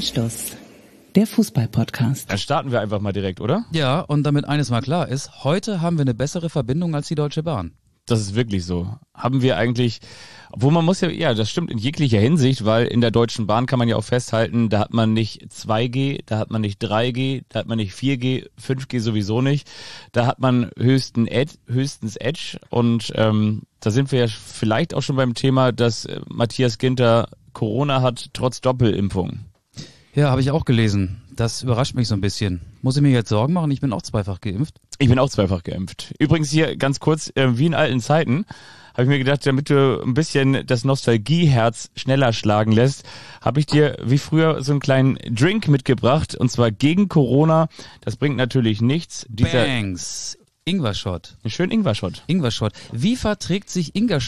Anstoß, der Fußball-Podcast. Dann starten wir einfach mal direkt, oder? Ja, und damit eines mal klar ist, heute haben wir eine bessere Verbindung als die Deutsche Bahn. Das ist wirklich so. Haben wir eigentlich, obwohl man muss ja, das stimmt in jeglicher Hinsicht, weil in der Deutschen Bahn kann man ja auch festhalten, da hat man nicht 2G, da hat man nicht 3G, da hat man nicht 4G, 5G sowieso nicht. Da hat man höchstens Edge und da sind wir ja vielleicht auch schon beim Thema, dass Matthias Ginter Corona hat, trotz Doppelimpfung. Ja, habe ich auch gelesen. Das überrascht mich so ein bisschen. Muss ich mir jetzt Sorgen machen? Ich bin auch zweifach geimpft. Ich bin auch zweifach geimpft. Übrigens hier ganz kurz, wie in alten Zeiten, habe ich mir gedacht, damit du ein bisschen das Nostalgieherz schneller schlagen lässt, habe ich dir wie früher so einen kleinen Drink mitgebracht, und zwar gegen Corona. Das bringt natürlich nichts. Bangs. Ingwer-Shot. Ein schönen Ingwer-Shot. Ingwer-Shot. Wie verträgt sich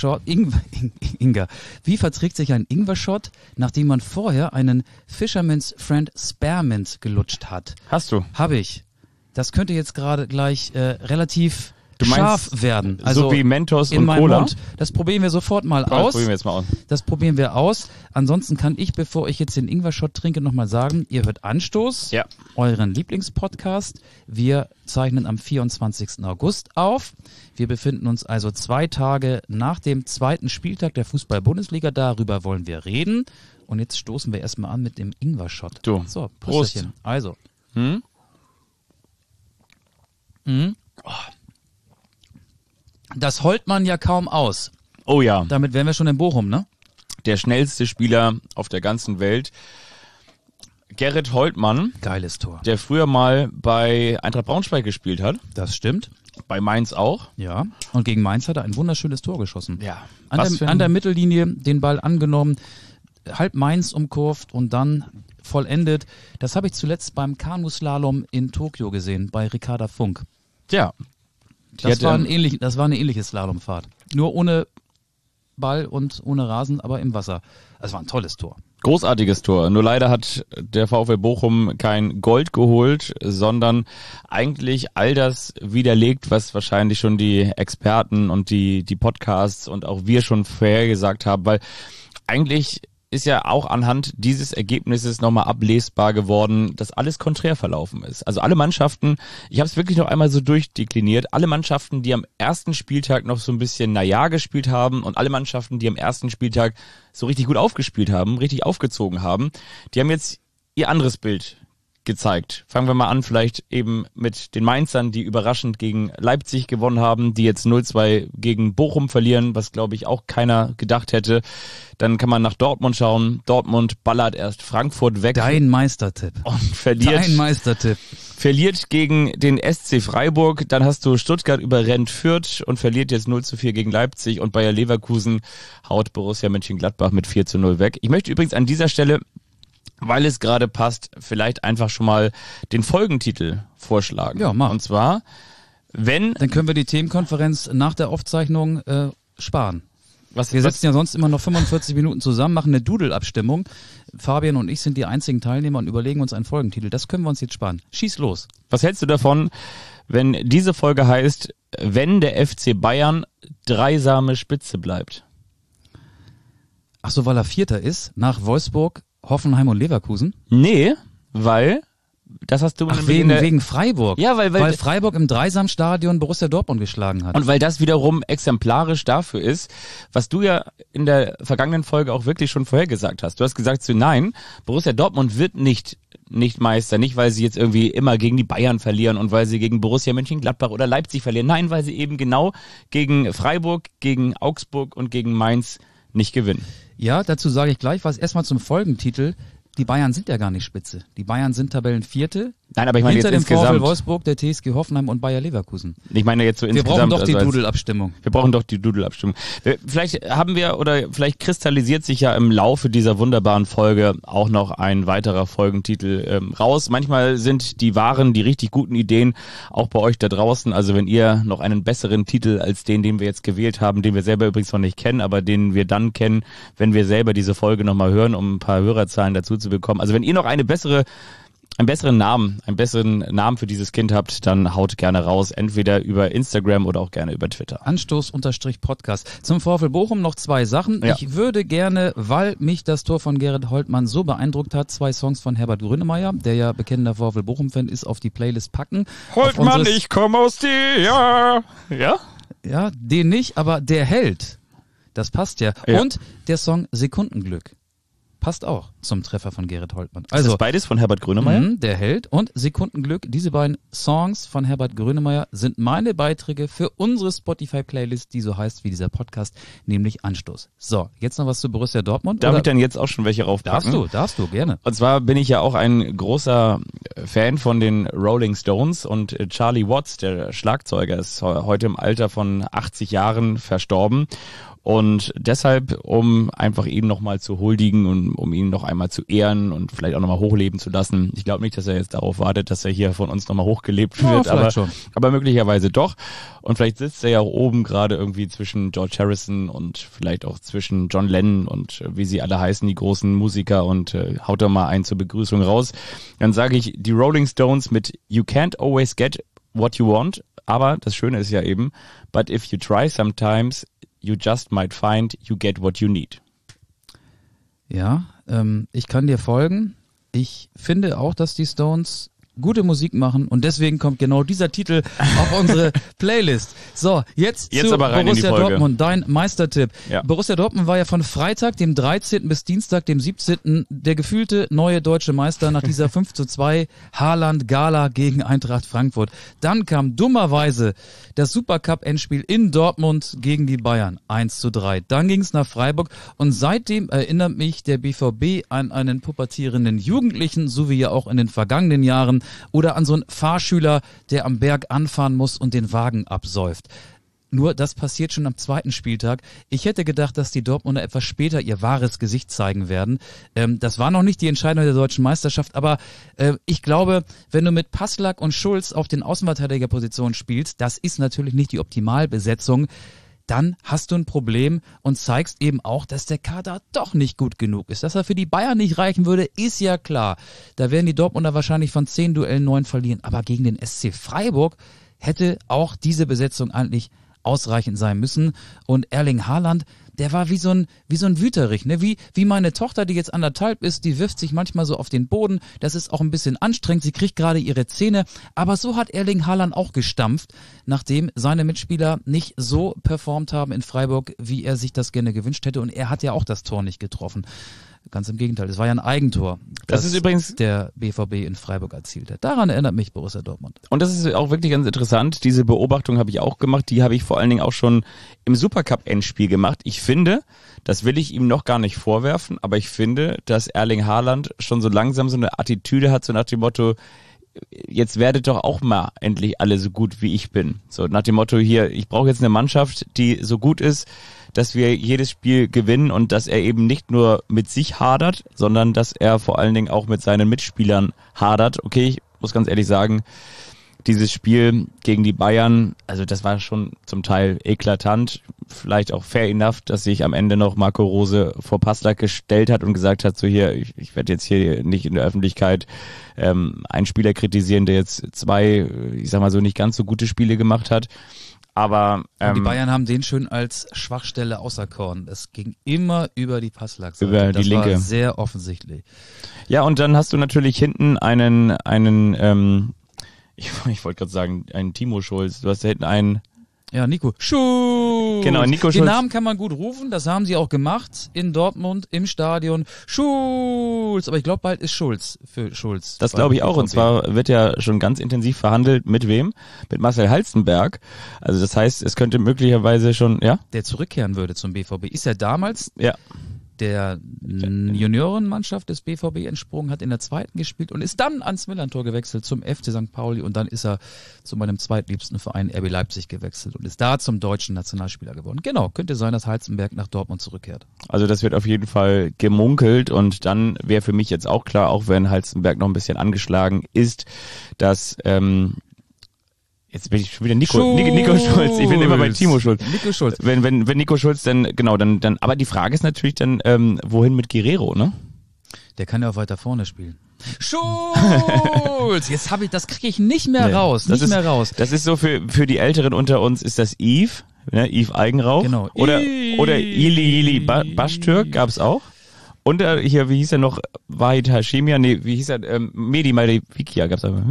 Wie verträgt sich ein Ingwer-Shot, nachdem man vorher einen Fisherman's Friend Spearmint gelutscht hat? Hast du? Habe ich. Das könnte jetzt gerade gleich relativ Du meinst, scharf werden. Also so wie Mentos in und meinem Cola? Mund. Das probieren wir sofort mal aus. Das probieren wir jetzt mal aus. Das probieren wir aus. Ansonsten kann ich, bevor ich jetzt den Ingwer-Shot trinke, nochmal sagen, ihr hört Anstoß, Ja. euren Lieblingspodcast. Wir zeichnen am 24. August auf. Wir befinden uns also 2 Tage nach dem zweiten Spieltag der Fußball-Bundesliga. Darüber wollen wir reden. Und jetzt stoßen wir erstmal an mit dem Ingwer-Shot. Du, So, Prost. Prösterchen. Also. Das heult man ja kaum aus. Oh ja, Damit wären wir schon in Bochum, ne? der schnellste Spieler auf der ganzen Welt, Gerrit Holtmann, Geiles Tor. der früher mal bei Eintracht Braunschweig gespielt hat, Das stimmt. bei Mainz auch. Ja. Und gegen Mainz hat er ein wunderschönes Tor geschossen. Ja. An der Mittellinie den Ball angenommen, halb Mainz umkurvt und dann vollendet. Das habe ich zuletzt beim Kanuslalom in Tokio gesehen, bei Ricarda Funk. Ja. Das war eine ähnliche Slalomfahrt. Nur ohne Ball und ohne Rasen, aber im Wasser. Das war ein tolles Tor. Großartiges Tor. Nur leider hat der VfL Bochum kein Gold geholt, sondern eigentlich all das widerlegt, was wahrscheinlich schon die Experten und die Podcasts und auch wir schon vorhergesagt haben, weil eigentlich ist ja auch anhand dieses Ergebnisses nochmal ablesbar geworden, dass alles konträr verlaufen ist. Also alle Mannschaften, ich habe es wirklich noch einmal so durchdekliniert, alle Mannschaften, die am ersten Spieltag noch so ein bisschen gespielt haben und alle Mannschaften, die am ersten Spieltag so richtig gut aufgespielt haben, richtig aufgezogen haben, die haben jetzt ihr anderes Bild gezeigt. Fangen wir mal an, vielleicht eben mit den Mainzern, die überraschend gegen Leipzig gewonnen haben, die jetzt 0-2 gegen Bochum verlieren, was glaube ich auch keiner gedacht hätte. Dann kann man nach Dortmund schauen. Dortmund ballert erst Frankfurt weg. Dein Meistertipp. Und verliert gegen den SC Freiburg. Dann hast du Stuttgart überrennt Fürth und verliert jetzt 0-4 gegen Leipzig. Und Bayer Leverkusen haut Borussia Mönchengladbach mit 4-0 weg. Ich möchte übrigens an dieser Stelle, weil es gerade passt, vielleicht einfach schon mal den Folgentitel vorschlagen. Ja, mach. Und zwar, wenn... Dann können wir die Themenkonferenz nach der Aufzeichnung sparen. Wir sitzen ja sonst immer noch 45 Minuten zusammen, machen eine Doodle-Abstimmung. Fabian und ich sind die einzigen Teilnehmer und überlegen uns einen Folgentitel. Das können wir uns jetzt sparen. Schieß los. Was hältst du davon, wenn diese Folge heißt, wenn der FC Bayern dreisame Spitze bleibt? Ach so, weil er Vierter ist, nach Wolfsburg, Hoffenheim und Leverkusen? Nee, weil... Das hast du wegen Freiburg. Ja, weil Freiburg im Dreisamstadion Borussia Dortmund geschlagen hat. Und weil das wiederum exemplarisch dafür ist, was du ja in der vergangenen Folge auch wirklich schon vorhergesagt hast. Du hast gesagt, nein, Borussia Dortmund wird nicht Meister, nicht weil sie jetzt irgendwie immer gegen die Bayern verlieren und weil sie gegen Borussia Mönchengladbach oder Leipzig verlieren. Nein, weil sie eben genau gegen Freiburg, gegen Augsburg und gegen Mainz nicht gewinnen. Ja, dazu sage ich gleich was. Erstmal zum Folgentitel. Die Bayern sind ja gar nicht Spitze. Die Bayern sind Tabellenvierte. Nein, aber ich meine hinter jetzt dem VfL insgesamt. Wolfsburg, der TSG Hoffenheim und Bayer Leverkusen. Ich meine jetzt so Wir insgesamt. brauchen doch die Doodle-Abstimmung. Wir brauchen doch die Doodle-Abstimmung. Vielleicht vielleicht kristallisiert sich ja im Laufe dieser wunderbaren Folge auch noch ein weiterer Folgentitel raus. Manchmal sind die richtig guten Ideen auch bei euch da draußen. Also wenn ihr noch einen besseren Titel als den wir jetzt gewählt haben, den wir selber übrigens noch nicht kennen, aber den wir dann kennen, wenn wir selber diese Folge nochmal hören, um ein paar Hörerzahlen dazu zu bekommen. Also wenn ihr noch eine bessere einen besseren Namen für dieses Kind habt, dann haut gerne raus, entweder über Instagram oder auch gerne über Twitter. Anstoß_Podcast. Zum VfL Bochum noch 2 Sachen. Ja. Ich würde gerne, weil mich das Tor von Gerrit Holtmann so beeindruckt hat, 2 Songs von Herbert Grönemeyer, der ja bekennender VfL Bochum-Fan ist, auf die Playlist packen. Holtmann, ich komme aus dir. Ja? Ja, den nicht, aber der Held. Das passt ja. Und der Song Sekundenglück. Passt auch zum Treffer von Gerrit Holtmann. Also, ist das beides von Herbert Grönemeyer? Der Held und Sekundenglück. Diese beiden Songs von Herbert Grönemeyer sind meine Beiträge für unsere Spotify-Playlist, die so heißt wie dieser Podcast, nämlich Anstoß. So, jetzt noch was zu Borussia Dortmund. Darf ich dann jetzt auch schon welche raufpacken? Darfst du, gerne. Und zwar bin ich ja auch ein großer Fan von den Rolling Stones und Charlie Watts, der Schlagzeuger, ist heute im Alter von 80 Jahren verstorben. Und deshalb, um einfach ihn nochmal zu huldigen und um ihn noch einmal zu ehren und vielleicht auch nochmal hochleben zu lassen. Ich glaube nicht, dass er jetzt darauf wartet, dass er hier von uns nochmal hochgelebt wird, aber möglicherweise doch. Und vielleicht sitzt er ja auch oben gerade irgendwie zwischen George Harrison und vielleicht auch zwischen John Lennon und wie sie alle heißen, die großen Musiker, und haut da mal einen zur Begrüßung raus. Dann sage ich, die Rolling Stones mit You Can't Always Get What You Want, aber das Schöne ist ja eben, but if you try sometimes, you just might find you get what you need. Ja, ich kann dir folgen. Ich finde auch, dass die Stones gute Musik machen und deswegen kommt genau dieser Titel auf unsere Playlist. So, jetzt zu aber rein Borussia in die Folge. Dortmund, dein Meistertipp. Ja. Borussia Dortmund war ja von Freitag, dem 13. bis Dienstag, dem 17. der gefühlte neue deutsche Meister nach dieser 5:2 Haaland-Gala gegen Eintracht Frankfurt. Dann kam dummerweise das Supercup-Endspiel in Dortmund gegen die Bayern, 1:3. Dann ging's nach Freiburg und seitdem erinnert mich der BVB an einen pubertierenden Jugendlichen, so wie ja auch in den vergangenen Jahren, oder an so einen Fahrschüler, der am Berg anfahren muss und den Wagen absäuft. Nur das passiert schon am 2. Spieltag. Ich hätte gedacht, dass die Dortmunder etwas später ihr wahres Gesicht zeigen werden. Das war noch nicht die Entscheidung der deutschen Meisterschaft, aber ich glaube, wenn du mit Passlack und Schulz auf den Außenverteidigerpositionen spielst, das ist natürlich nicht die Optimalbesetzung, dann hast du ein Problem und zeigst eben auch, dass der Kader doch nicht gut genug ist. Dass er für die Bayern nicht reichen würde, ist ja klar. Da werden die Dortmunder wahrscheinlich von 10 Duellen 9 verlieren. Aber gegen den SC Freiburg hätte auch diese Besetzung eigentlich ausreichend sein müssen. Und Erling Haaland, der war wie so ein Wüterich, ne? Wie meine Tochter, die jetzt 1,5 ist, die wirft sich manchmal so auf den Boden. Das ist auch ein bisschen anstrengend. Sie kriegt gerade ihre Zähne. Aber so hat Erling Haaland auch gestampft, nachdem seine Mitspieler nicht so performt haben in Freiburg, wie er sich das gerne gewünscht hätte. Und er hat ja auch das Tor nicht getroffen. Ganz im Gegenteil, es war ja ein Eigentor, das ist übrigens der BVB in Freiburg erzielt hat. Daran erinnert mich Borussia Dortmund. Und das ist auch wirklich ganz interessant. Diese Beobachtung habe ich auch gemacht. Die habe ich vor allen Dingen auch schon im Supercup-Endspiel gemacht. Ich finde, das will ich ihm noch gar nicht vorwerfen, aber ich finde, dass Erling Haaland schon so langsam so eine Attitüde hat, so nach dem Motto, jetzt werdet doch auch mal endlich alle so gut, wie ich bin. So nach dem Motto hier, ich brauche jetzt eine Mannschaft, die so gut ist, dass wir jedes Spiel gewinnen und dass er eben nicht nur mit sich hadert, sondern dass er vor allen Dingen auch mit seinen Mitspielern hadert. Okay, ich muss ganz ehrlich sagen, dieses Spiel gegen die Bayern, also das war schon zum Teil eklatant, vielleicht auch fair enough, dass sich am Ende noch Marco Rose vor Passlack gestellt hat und gesagt hat, so hier, ich werde jetzt hier nicht in der Öffentlichkeit einen Spieler kritisieren, der jetzt 2, ich sag mal so, nicht ganz so gute Spiele gemacht hat. Aber die Bayern haben den schön als Schwachstelle auserkoren. Es ging immer über die Passlack-Seite. Über die linke. Das war sehr offensichtlich. Ja, und dann hast du natürlich hinten einen ich wollte gerade sagen, einen Timo Schulz. Du hast da hinten einen... Ja, Nico Schulz. Genau, Nico Schulz. Den Namen kann man gut rufen, das haben sie auch gemacht in Dortmund im Stadion. Schulz, aber ich glaube, bald ist Schulz für Schulz. Das glaube ich auch, und zwar wird ja schon ganz intensiv verhandelt. Mit wem? Mit Marcel Halstenberg. Also das heißt, es könnte möglicherweise schon, ja? Der zurückkehren würde zum BVB. Ist ja damals... Ja. Der Juniorenmannschaft des BVB entsprungen, hat in der 2. gespielt und ist dann ans Millerntor gewechselt zum FC St. Pauli und dann ist er zu meinem zweitliebsten Verein RB Leipzig gewechselt und ist da zum deutschen Nationalspieler geworden. Genau, könnte sein, dass Halstenberg nach Dortmund zurückkehrt. Also das wird auf jeden Fall gemunkelt und dann wäre für mich jetzt auch klar, auch wenn Halstenberg noch ein bisschen angeschlagen ist, dass jetzt bin ich schon wieder Nico Schulz. Ich bin immer bei Timo Schulz. Nico Schulz. Wenn Nico Schulz dann, aber die Frage ist natürlich dann, wohin mit Guerrero, ne? Der kann ja auch weiter vorne spielen. Schulz! Jetzt das kriege ich nicht mehr raus. Das ist so für die Älteren unter uns ist das Yves, ne? Yves Eigenrauch. Genau. Oder Ili Baschtürk gab's auch. Und hier, wie hieß er noch? Wahid Hashemia? Nee, wie hieß er? Mehdi Maldivikia gab's aber.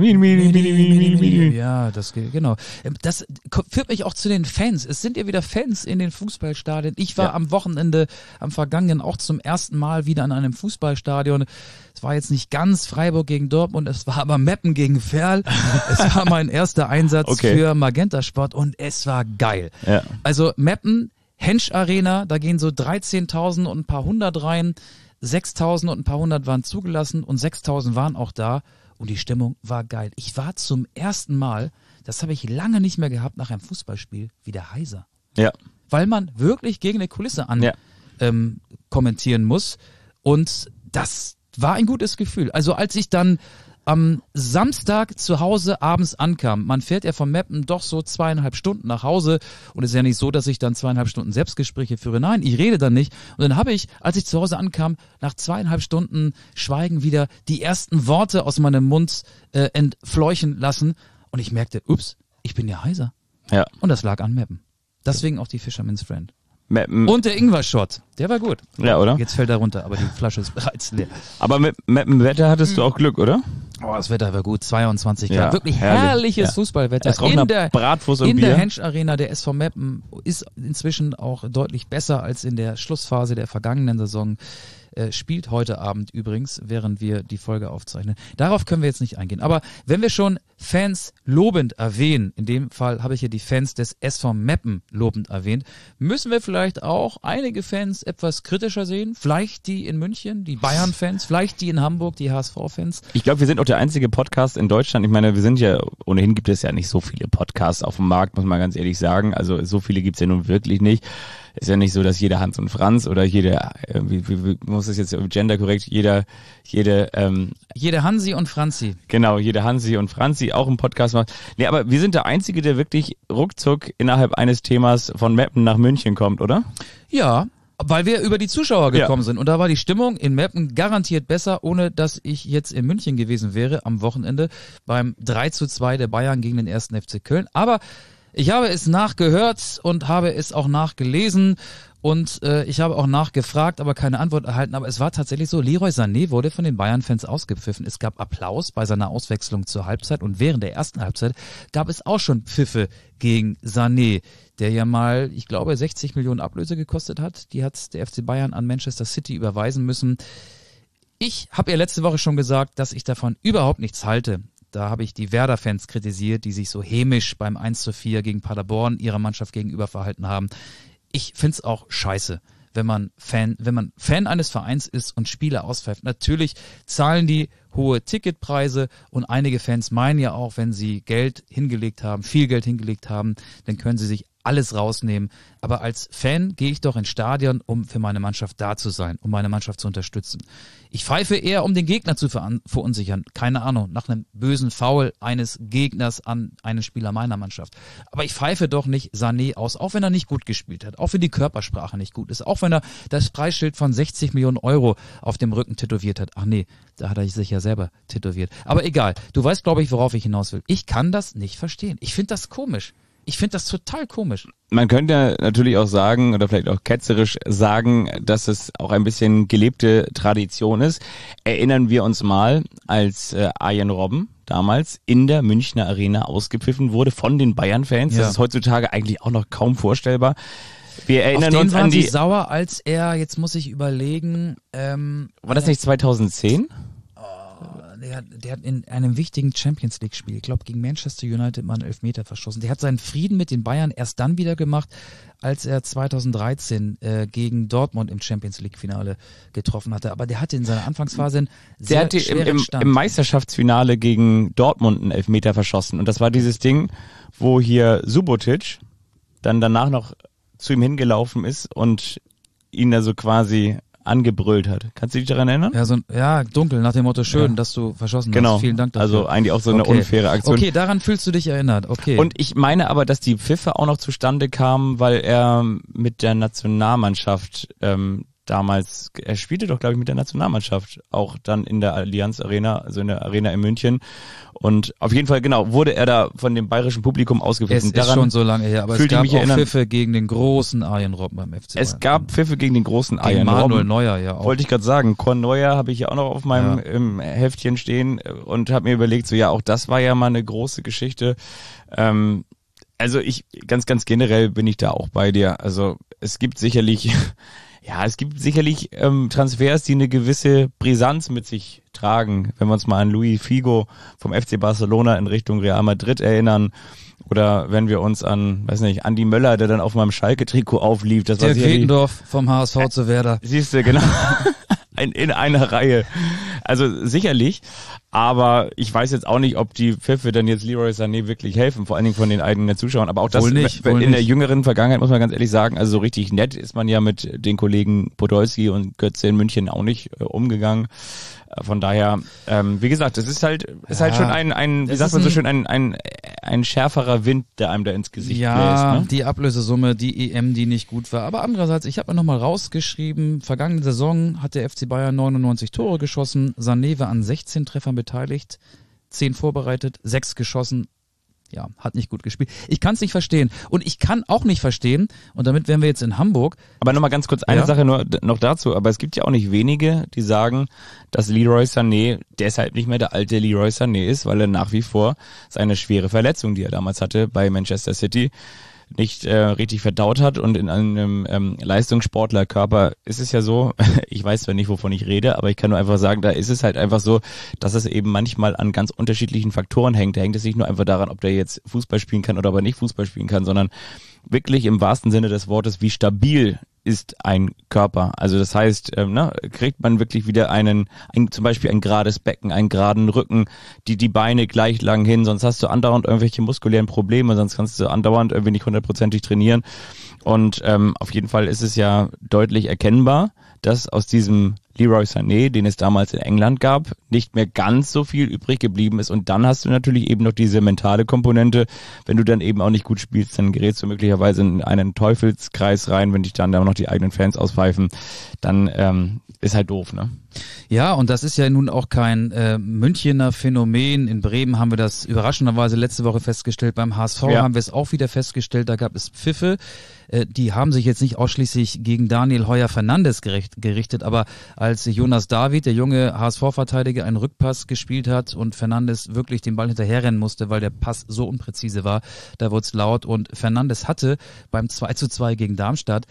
Ja, genau. Das führt mich auch zu den Fans. Es sind ja wieder Fans in den Fußballstadien. Ich war am Wochenende, am vergangenen, auch zum ersten Mal wieder an einem Fußballstadion. Es war jetzt nicht ganz Freiburg gegen Dortmund, es war aber Meppen gegen Verl. Es war mein erster Einsatz für Magenta Sport und es war geil. Ja. Also Meppen, Hensch Arena, da gehen so 13.000 und ein paar hundert rein. 6.000 und ein paar hundert waren zugelassen und 6.000 waren auch da und die Stimmung war geil. Ich war zum ersten Mal, das habe ich lange nicht mehr gehabt, nach einem Fußballspiel wieder heiser. Ja. Weil man wirklich gegen eine Kulisse kommentieren muss und das war ein gutes Gefühl. Also als ich dann am Samstag zu Hause abends ankam, man fährt ja von Meppen doch so 2,5 Stunden nach Hause und es ist ja nicht so, dass ich dann 2,5 Stunden Selbstgespräche führe. Nein, ich rede dann nicht. Und dann habe ich, als ich zu Hause ankam, nach 2,5 Stunden Schweigen wieder die ersten Worte aus meinem Mund entfleuchen lassen und ich merkte, ups, ich bin ja heiser. Ja. Und das lag an Meppen. Deswegen auch die Fisherman's Friend. Meppen. Und der Ingwer-Shot, der war gut. Ja, oder? Jetzt fällt er runter, aber die Flasche ist bereits leer. Aber mit Meppenwetter hattest du auch Glück, oder? Oh, das Wetter war gut, 22 Grad. Ja, Wirklich herrlich. herrliches Fußballwetter. Es roch nach Bratwurst und in Bier. der Hensch Arena, der SV Meppen ist inzwischen auch deutlich besser als in der Schlussphase der vergangenen Saison. Spielt heute Abend übrigens, während wir die Folge aufzeichnen. Darauf können wir jetzt nicht eingehen. Aber wenn wir schon Fans lobend erwähnen, in dem Fall habe ich hier die Fans des SV Meppen lobend erwähnt, müssen wir vielleicht auch einige Fans etwas kritischer sehen. Vielleicht die in München, die Bayern-Fans, vielleicht die in Hamburg, die HSV-Fans. Ich glaube, wir sind auch der einzige Podcast in Deutschland. Ich meine, ohnehin gibt es ja nicht so viele Podcasts auf dem Markt, muss man ganz ehrlich sagen. Also so viele gibt's ja nun wirklich nicht. Ist ja nicht so, dass jeder Hans und Franz oder jeder, wie muss das jetzt genderkorrekt, jede Hansi und Franzi. Genau, jede Hansi und Franzi auch einen Podcast macht. Nee, aber wir sind der Einzige, der wirklich ruckzuck innerhalb eines Themas von Meppen nach München kommt, oder? Ja, weil wir über die Zuschauer gekommen sind. Und da war die Stimmung in Meppen garantiert besser, ohne dass ich jetzt in München gewesen wäre am Wochenende beim 3:2 der Bayern gegen den 1. FC Köln. Aber ich habe es nachgehört und habe es auch nachgelesen und ich habe auch nachgefragt, aber keine Antwort erhalten. Aber es war tatsächlich so, Leroy Sané wurde von den Bayern-Fans ausgepfiffen. Es gab Applaus bei seiner Auswechslung zur Halbzeit und während der ersten Halbzeit gab es auch schon Pfiffe gegen Sané, der ja mal, ich glaube, 60 Millionen Ablöse gekostet hat. Die hat der FC Bayern an Manchester City überweisen müssen. Ich habe ja letzte Woche schon gesagt, dass ich davon überhaupt nichts halte. Da habe ich die Werder-Fans kritisiert, die sich so hämisch beim 1:4 gegen Paderborn ihrer Mannschaft gegenüber verhalten haben. Ich find's auch scheiße, wenn man Fan eines Vereins ist und Spieler auspfeift. Natürlich zahlen die hohe Ticketpreise und einige Fans meinen ja auch, wenn sie Geld hingelegt haben, viel Geld hingelegt haben, dann können sie sich alles rausnehmen. Aber als Fan gehe ich doch ins Stadion, um für meine Mannschaft da zu sein, um meine Mannschaft zu unterstützen. Ich pfeife eher, um den Gegner zu verunsichern. Keine Ahnung, nach einem bösen Foul eines Gegners an einen Spieler meiner Mannschaft. Aber ich pfeife doch nicht Sané aus, auch wenn er nicht gut gespielt hat, auch wenn die Körpersprache nicht gut ist, auch wenn er das Preisschild von 60 Millionen Euro auf dem Rücken tätowiert hat. Ach nee, da hat er sich ja selber tätowiert. Aber egal, du weißt, glaube ich, worauf ich hinaus will. Ich kann das nicht verstehen. Ich finde das komisch. Ich finde das total komisch. Man könnte natürlich auch sagen, oder vielleicht auch ketzerisch sagen, dass es auch ein bisschen gelebte Tradition ist. Erinnern wir uns mal, als Arjen Robben damals in der Münchner Arena ausgepfiffen wurde von den Bayern-Fans. Ja. Das ist heutzutage eigentlich auch noch kaum vorstellbar. Wir erinnern uns an die... Sie sauer, als er, jetzt muss ich überlegen... war das nicht 2010? Der hat in einem wichtigen Champions-League-Spiel, ich glaube gegen Manchester United, mal einen Elfmeter verschossen. Der hat seinen Frieden mit den Bayern erst dann wieder gemacht, als er 2013 gegen Dortmund im Champions-League-Finale getroffen hatte. Aber der hatte in seiner Anfangsphase einen sehr schweren Stand. Im Meisterschaftsfinale gegen Dortmund einen Elfmeter verschossen. Und das war dieses Ding, wo hier Subotic dann danach noch zu ihm hingelaufen ist und ihn da so quasi angebrüllt hat. Kannst du dich daran erinnern? Ja, dunkel, nach dem Motto, schön, dass du verschossen hast. Vielen Dank dafür. Also eigentlich auch so eine unfaire Aktion. Okay, daran fühlst du dich erinnert. Okay. Und ich meine aber, dass die Pfiffe auch noch zustande kamen, weil er mit der Nationalmannschaft damals, er spielte doch, glaube ich, mit der Nationalmannschaft, auch dann in der Allianz Arena, also in der Arena in München. Und auf jeden Fall, genau, wurde er da von dem bayerischen Publikum ausgepfiffen. Es ist schon so lange her, aber es gab auch Pfiffe gegen den großen Arjen Robben beim FC Bayern. Es gab Pfiffe gegen den großen Arjen Robben. Manuel Neuer, ja auch. Wollte ich gerade sagen, Con Neuer habe ich ja auch noch auf meinem Heftchen stehen und habe mir überlegt, so ja, auch das war ja mal eine große Geschichte. Also ganz generell bin ich da auch bei dir. Also es gibt sicherlich Transfers, die eine gewisse Brisanz mit sich tragen. Wenn wir uns mal an Luis Figo vom FC Barcelona in Richtung Real Madrid erinnern. Oder wenn wir uns an, weiß nicht, Andi Möller, der dann auf meinem Schalke-Trikot auflief. Das war der Gretendorf vom HSV zu Werder. Siehst du, genau. In einer Reihe. Also sicherlich. Aber ich weiß jetzt auch nicht, ob die Pfiffe dann jetzt Leroy Sané wirklich helfen, vor allen Dingen von den eigenen Zuschauern. Aber auch das in der jüngeren Vergangenheit, muss man ganz ehrlich sagen, also so richtig nett ist man ja mit den Kollegen Podolski und Götze in München auch nicht umgegangen. Von daher, wie gesagt, es ist halt schon wie sagt man so schön, ein schärferer Wind, der einem da ins Gesicht bläst. Ne? Die Ablösesumme, die EM, die nicht gut war. Aber andererseits, ich habe mir nochmal rausgeschrieben, vergangene Saison hat der FC Bayern 99 Tore geschossen, Sané war an 16 Treffern beteiligt, 10 vorbereitet, 6 geschossen. Ja, hat nicht gut gespielt. Ich kann es nicht verstehen. Und ich kann auch nicht verstehen, und damit wären wir jetzt in Hamburg. Aber nochmal ganz kurz eine Sache nur noch dazu, aber es gibt ja auch nicht wenige, die sagen, dass Leroy Sané deshalb nicht mehr der alte Leroy Sané ist, weil er nach wie vor seine schwere Verletzung, die er damals hatte bei Manchester City, nicht richtig verdaut hat. Und in einem Leistungssportlerkörper ist es ja so, ich weiß zwar nicht, wovon ich rede, aber ich kann nur einfach sagen, da ist es halt einfach so, dass es eben manchmal an ganz unterschiedlichen Faktoren hängt. Da hängt es nicht nur einfach daran, ob der jetzt Fußball spielen kann oder ob er nicht Fußball spielen kann, sondern wirklich im wahrsten Sinne des Wortes, wie stabil ist ein Körper. Also das heißt, kriegt man wirklich wieder zum Beispiel ein gerades Becken, einen geraden Rücken, die Beine gleich lang hin, sonst hast du andauernd irgendwelche muskulären Probleme, sonst kannst du andauernd irgendwie nicht 100%ig trainieren. Und auf jeden Fall ist es ja deutlich erkennbar, dass aus diesem Leroy Sané, den es damals in England gab, nicht mehr ganz so viel übrig geblieben ist. Und dann hast du natürlich eben noch diese mentale Komponente. Wenn du dann eben auch nicht gut spielst, dann gerätst du möglicherweise in einen Teufelskreis rein, wenn dich dann da noch die eigenen Fans auspfeifen. Dann ist halt doof, ne? Ja, und das ist ja nun auch kein Münchener Phänomen. In Bremen haben wir das überraschenderweise letzte Woche festgestellt. Beim HSV haben wir es auch wieder festgestellt. Da gab es Pfiffe. Die haben sich jetzt nicht ausschließlich gegen Daniel Heuer-Fernandes gerichtet, aber als Jonas David, der junge HSV-Verteidiger, einen Rückpass gespielt hat und Fernandes wirklich den Ball hinterherrennen musste, weil der Pass so unpräzise war, da wurde es laut. Und Fernandes hatte beim 2:2 gegen Darmstadt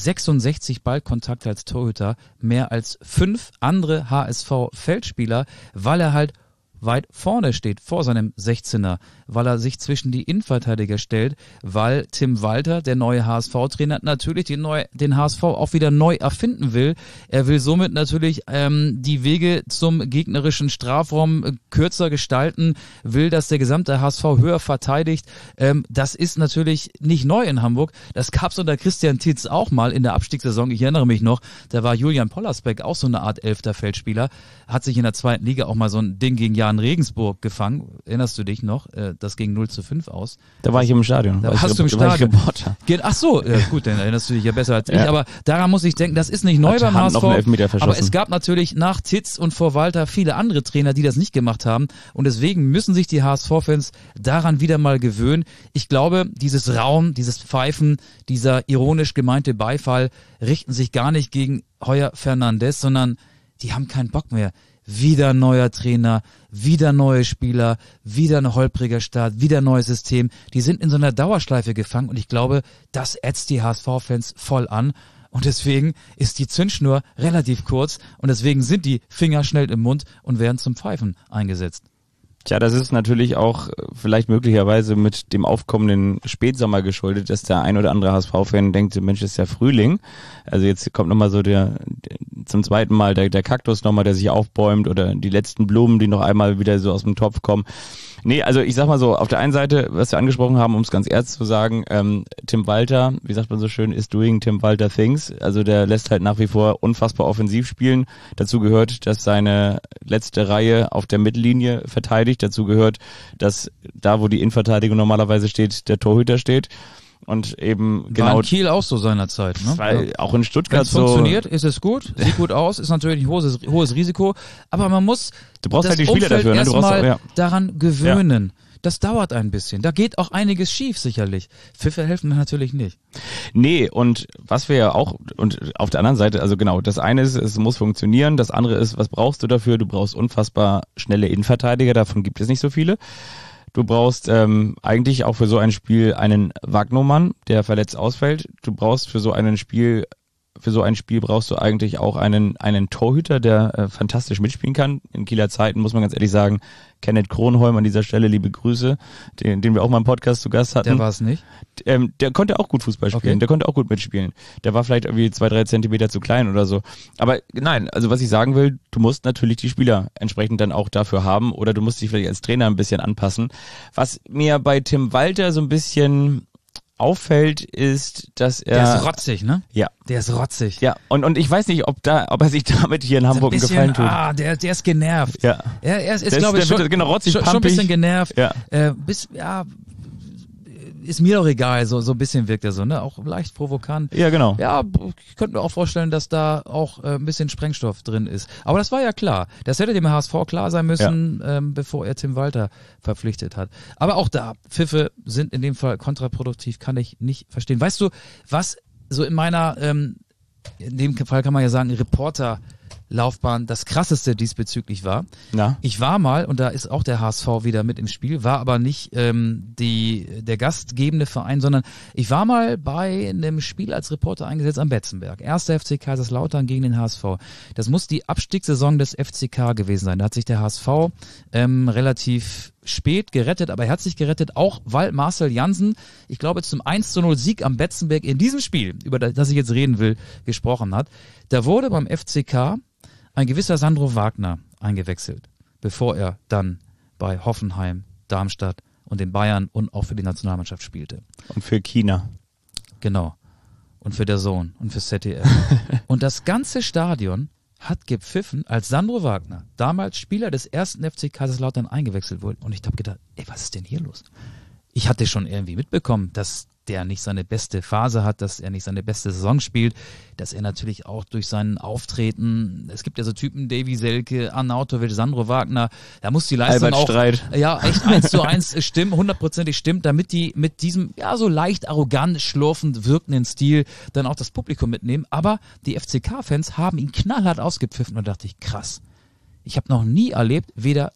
66 Ballkontakte als Torhüter, mehr als 5 andere HSV-Feldspieler, weil er halt weit vorne steht, vor seinem 16er, weil er sich zwischen die Innenverteidiger stellt, weil Tim Walter, der neue HSV-Trainer, natürlich den HSV auch wieder neu erfinden will. Er will somit natürlich die Wege zum gegnerischen Strafraum kürzer gestalten, will, dass der gesamte HSV höher verteidigt. Das ist natürlich nicht neu in Hamburg. Das gab's unter Christian Titz auch mal in der Abstiegssaison. Ich erinnere mich noch, da war Julian Pollersbeck auch so eine Art 11. Feldspieler, hat sich in der 2. Liga auch mal so ein Ding gegen Jan Regensburg gefangen. Erinnerst du dich noch? Das ging 0:5 aus. Da war ich im Stadion. Da warst du im Stadion. Ach so, ja, gut, dann erinnerst du dich ja besser als ich. Aber daran muss ich denken, das ist nicht neu beim HSV. Aber es gab natürlich nach Titz und vor Walter viele andere Trainer, die das nicht gemacht haben. Und deswegen müssen sich die HSV-Fans daran wieder mal gewöhnen. Ich glaube, dieses Raum, dieses Pfeifen, dieser ironisch gemeinte Beifall richten sich gar nicht gegen Heuer-Fernandes, sondern die haben keinen Bock mehr. Wieder ein neuer Trainer, wieder neue Spieler, wieder ein holpriger Start, wieder ein neues System. Die sind in so einer Dauerschleife gefangen und ich glaube, das ätzt die HSV-Fans voll an. Und deswegen ist die Zündschnur relativ kurz und deswegen sind die Finger schnell im Mund und werden zum Pfeifen eingesetzt. Tja, das ist natürlich auch vielleicht möglicherweise mit dem aufkommenden Spätsommer geschuldet, dass der ein oder andere HSV-Fan denkt, Mensch, ist ja Frühling. Also jetzt kommt nochmal so zum zweiten Mal der Kaktus nochmal, der sich aufbäumt oder die letzten Blumen, die noch einmal wieder so aus dem Topf kommen. Nee, also ich sag mal so, auf der einen Seite, was wir angesprochen haben, um es ganz ernst zu sagen, Tim Walter, wie sagt man so schön, is doing Tim Walter things. Also der lässt halt nach wie vor unfassbar offensiv spielen. Dazu gehört, dass seine letzte Reihe auf der Mittellinie verteidigt. Dazu gehört, dass da, wo die Innenverteidigung normalerweise steht, der Torhüter steht. Und eben War genau. in Kiel auch so seinerzeit. Ne? Weil auch in Stuttgart Wenn es so. funktioniert, ist es gut, sieht gut aus, ist natürlich ein hohes Risiko, aber man muss Du brauchst das halt die Spieler Umfeld dafür, ne? Du brauchst erstmal ja. daran gewöhnen. Das dauert ein bisschen. Da geht auch einiges schief, sicherlich. Pfiffe helfen natürlich nicht. Nee, und was wir ja auch, und auf der anderen Seite, also genau, das eine ist, es muss funktionieren, das andere ist, was brauchst du dafür? Du brauchst unfassbar schnelle Innenverteidiger, davon gibt es nicht so viele. Du brauchst eigentlich auch für so ein Spiel einen Wagnumann, der verletzt ausfällt. Du brauchst für so ein Spiel brauchst du eigentlich auch einen Torhüter, der fantastisch mitspielen kann. In Kieler Zeiten muss man ganz ehrlich sagen, Kenneth Kronholm an dieser Stelle, liebe Grüße, den wir auch mal im Podcast zu Gast hatten. Der war es nicht? Der konnte auch gut Fußball spielen, Okay. Der konnte auch gut mitspielen. Der war vielleicht irgendwie 2-3 Zentimeter zu klein oder so. Aber nein, also was ich sagen will, du musst natürlich die Spieler entsprechend dann auch dafür haben oder du musst dich vielleicht als Trainer ein bisschen anpassen. Was mir bei Tim Walter so ein bisschen auffällt, ist, dass er... Der ist rotzig, ne? Ja. Der ist rotzig. Ja, und ich weiß nicht, ob er sich damit hier in Hamburg einen Gefallen tut. Der ist genervt. Ja. Er ist, Der glaube ich, der schon, wird genau rotzig, schon ein pampig. bisschen genervt. Ja. Ist mir doch egal, so ein bisschen wirkt er so, ne? Auch leicht provokant. Ja, genau. Ja, ich könnte mir auch vorstellen, dass da auch ein bisschen Sprengstoff drin ist. Aber das war ja klar. Das hätte dem HSV klar sein müssen, bevor er Tim Walter verpflichtet hat. Aber auch da, Pfiffe sind in dem Fall kontraproduktiv, kann ich nicht verstehen. Weißt du, was so in meiner, in dem Fall kann man ja sagen, Reporterlaufbahn das krasseste diesbezüglich war? Na? Ich war mal, und da ist auch der HSV wieder mit im Spiel, war aber nicht der gastgebende Verein, sondern ich war mal bei einem Spiel als Reporter eingesetzt am Betzenberg. 1. FC Kaiserslautern gegen den HSV. Das muss die Abstiegssaison des FCK gewesen sein. Da hat sich der HSV relativ spät gerettet, aber er hat sich gerettet, auch weil Marcel Jansen, ich glaube, zum 1:0 Sieg am Betzenberg in diesem Spiel, über das ich jetzt reden will, gesprochen hat. Da wurde beim FCK ein gewisser Sandro Wagner eingewechselt, bevor er dann bei Hoffenheim, Darmstadt und den Bayern und auch für die Nationalmannschaft spielte. Und für China. Genau. Und für der Sohn und fürs ZDF. Und das ganze Stadion hat gepfiffen, als Sandro Wagner, damals Spieler des 1. FC Kaiserslautern, eingewechselt wurde. Und ich habe gedacht, ey, was ist denn hier los? Ich hatte schon irgendwie mitbekommen, dass der nicht seine beste Phase hat, dass er nicht seine beste Saison spielt, dass er natürlich auch durch sein Auftreten, es gibt ja so Typen, Davy Selke, Arnautovic, Sandro Wagner, da muss die Leistung Albert auch Streit. ja echt 1:1 stimmen, 100%ig stimmt, damit die mit diesem ja so leicht arrogant, schlurfend wirkenden Stil dann auch das Publikum mitnehmen. Aber die FCK-Fans haben ihn knallhart ausgepfiffen und da dachte ich, krass. Ich habe noch nie erlebt, weder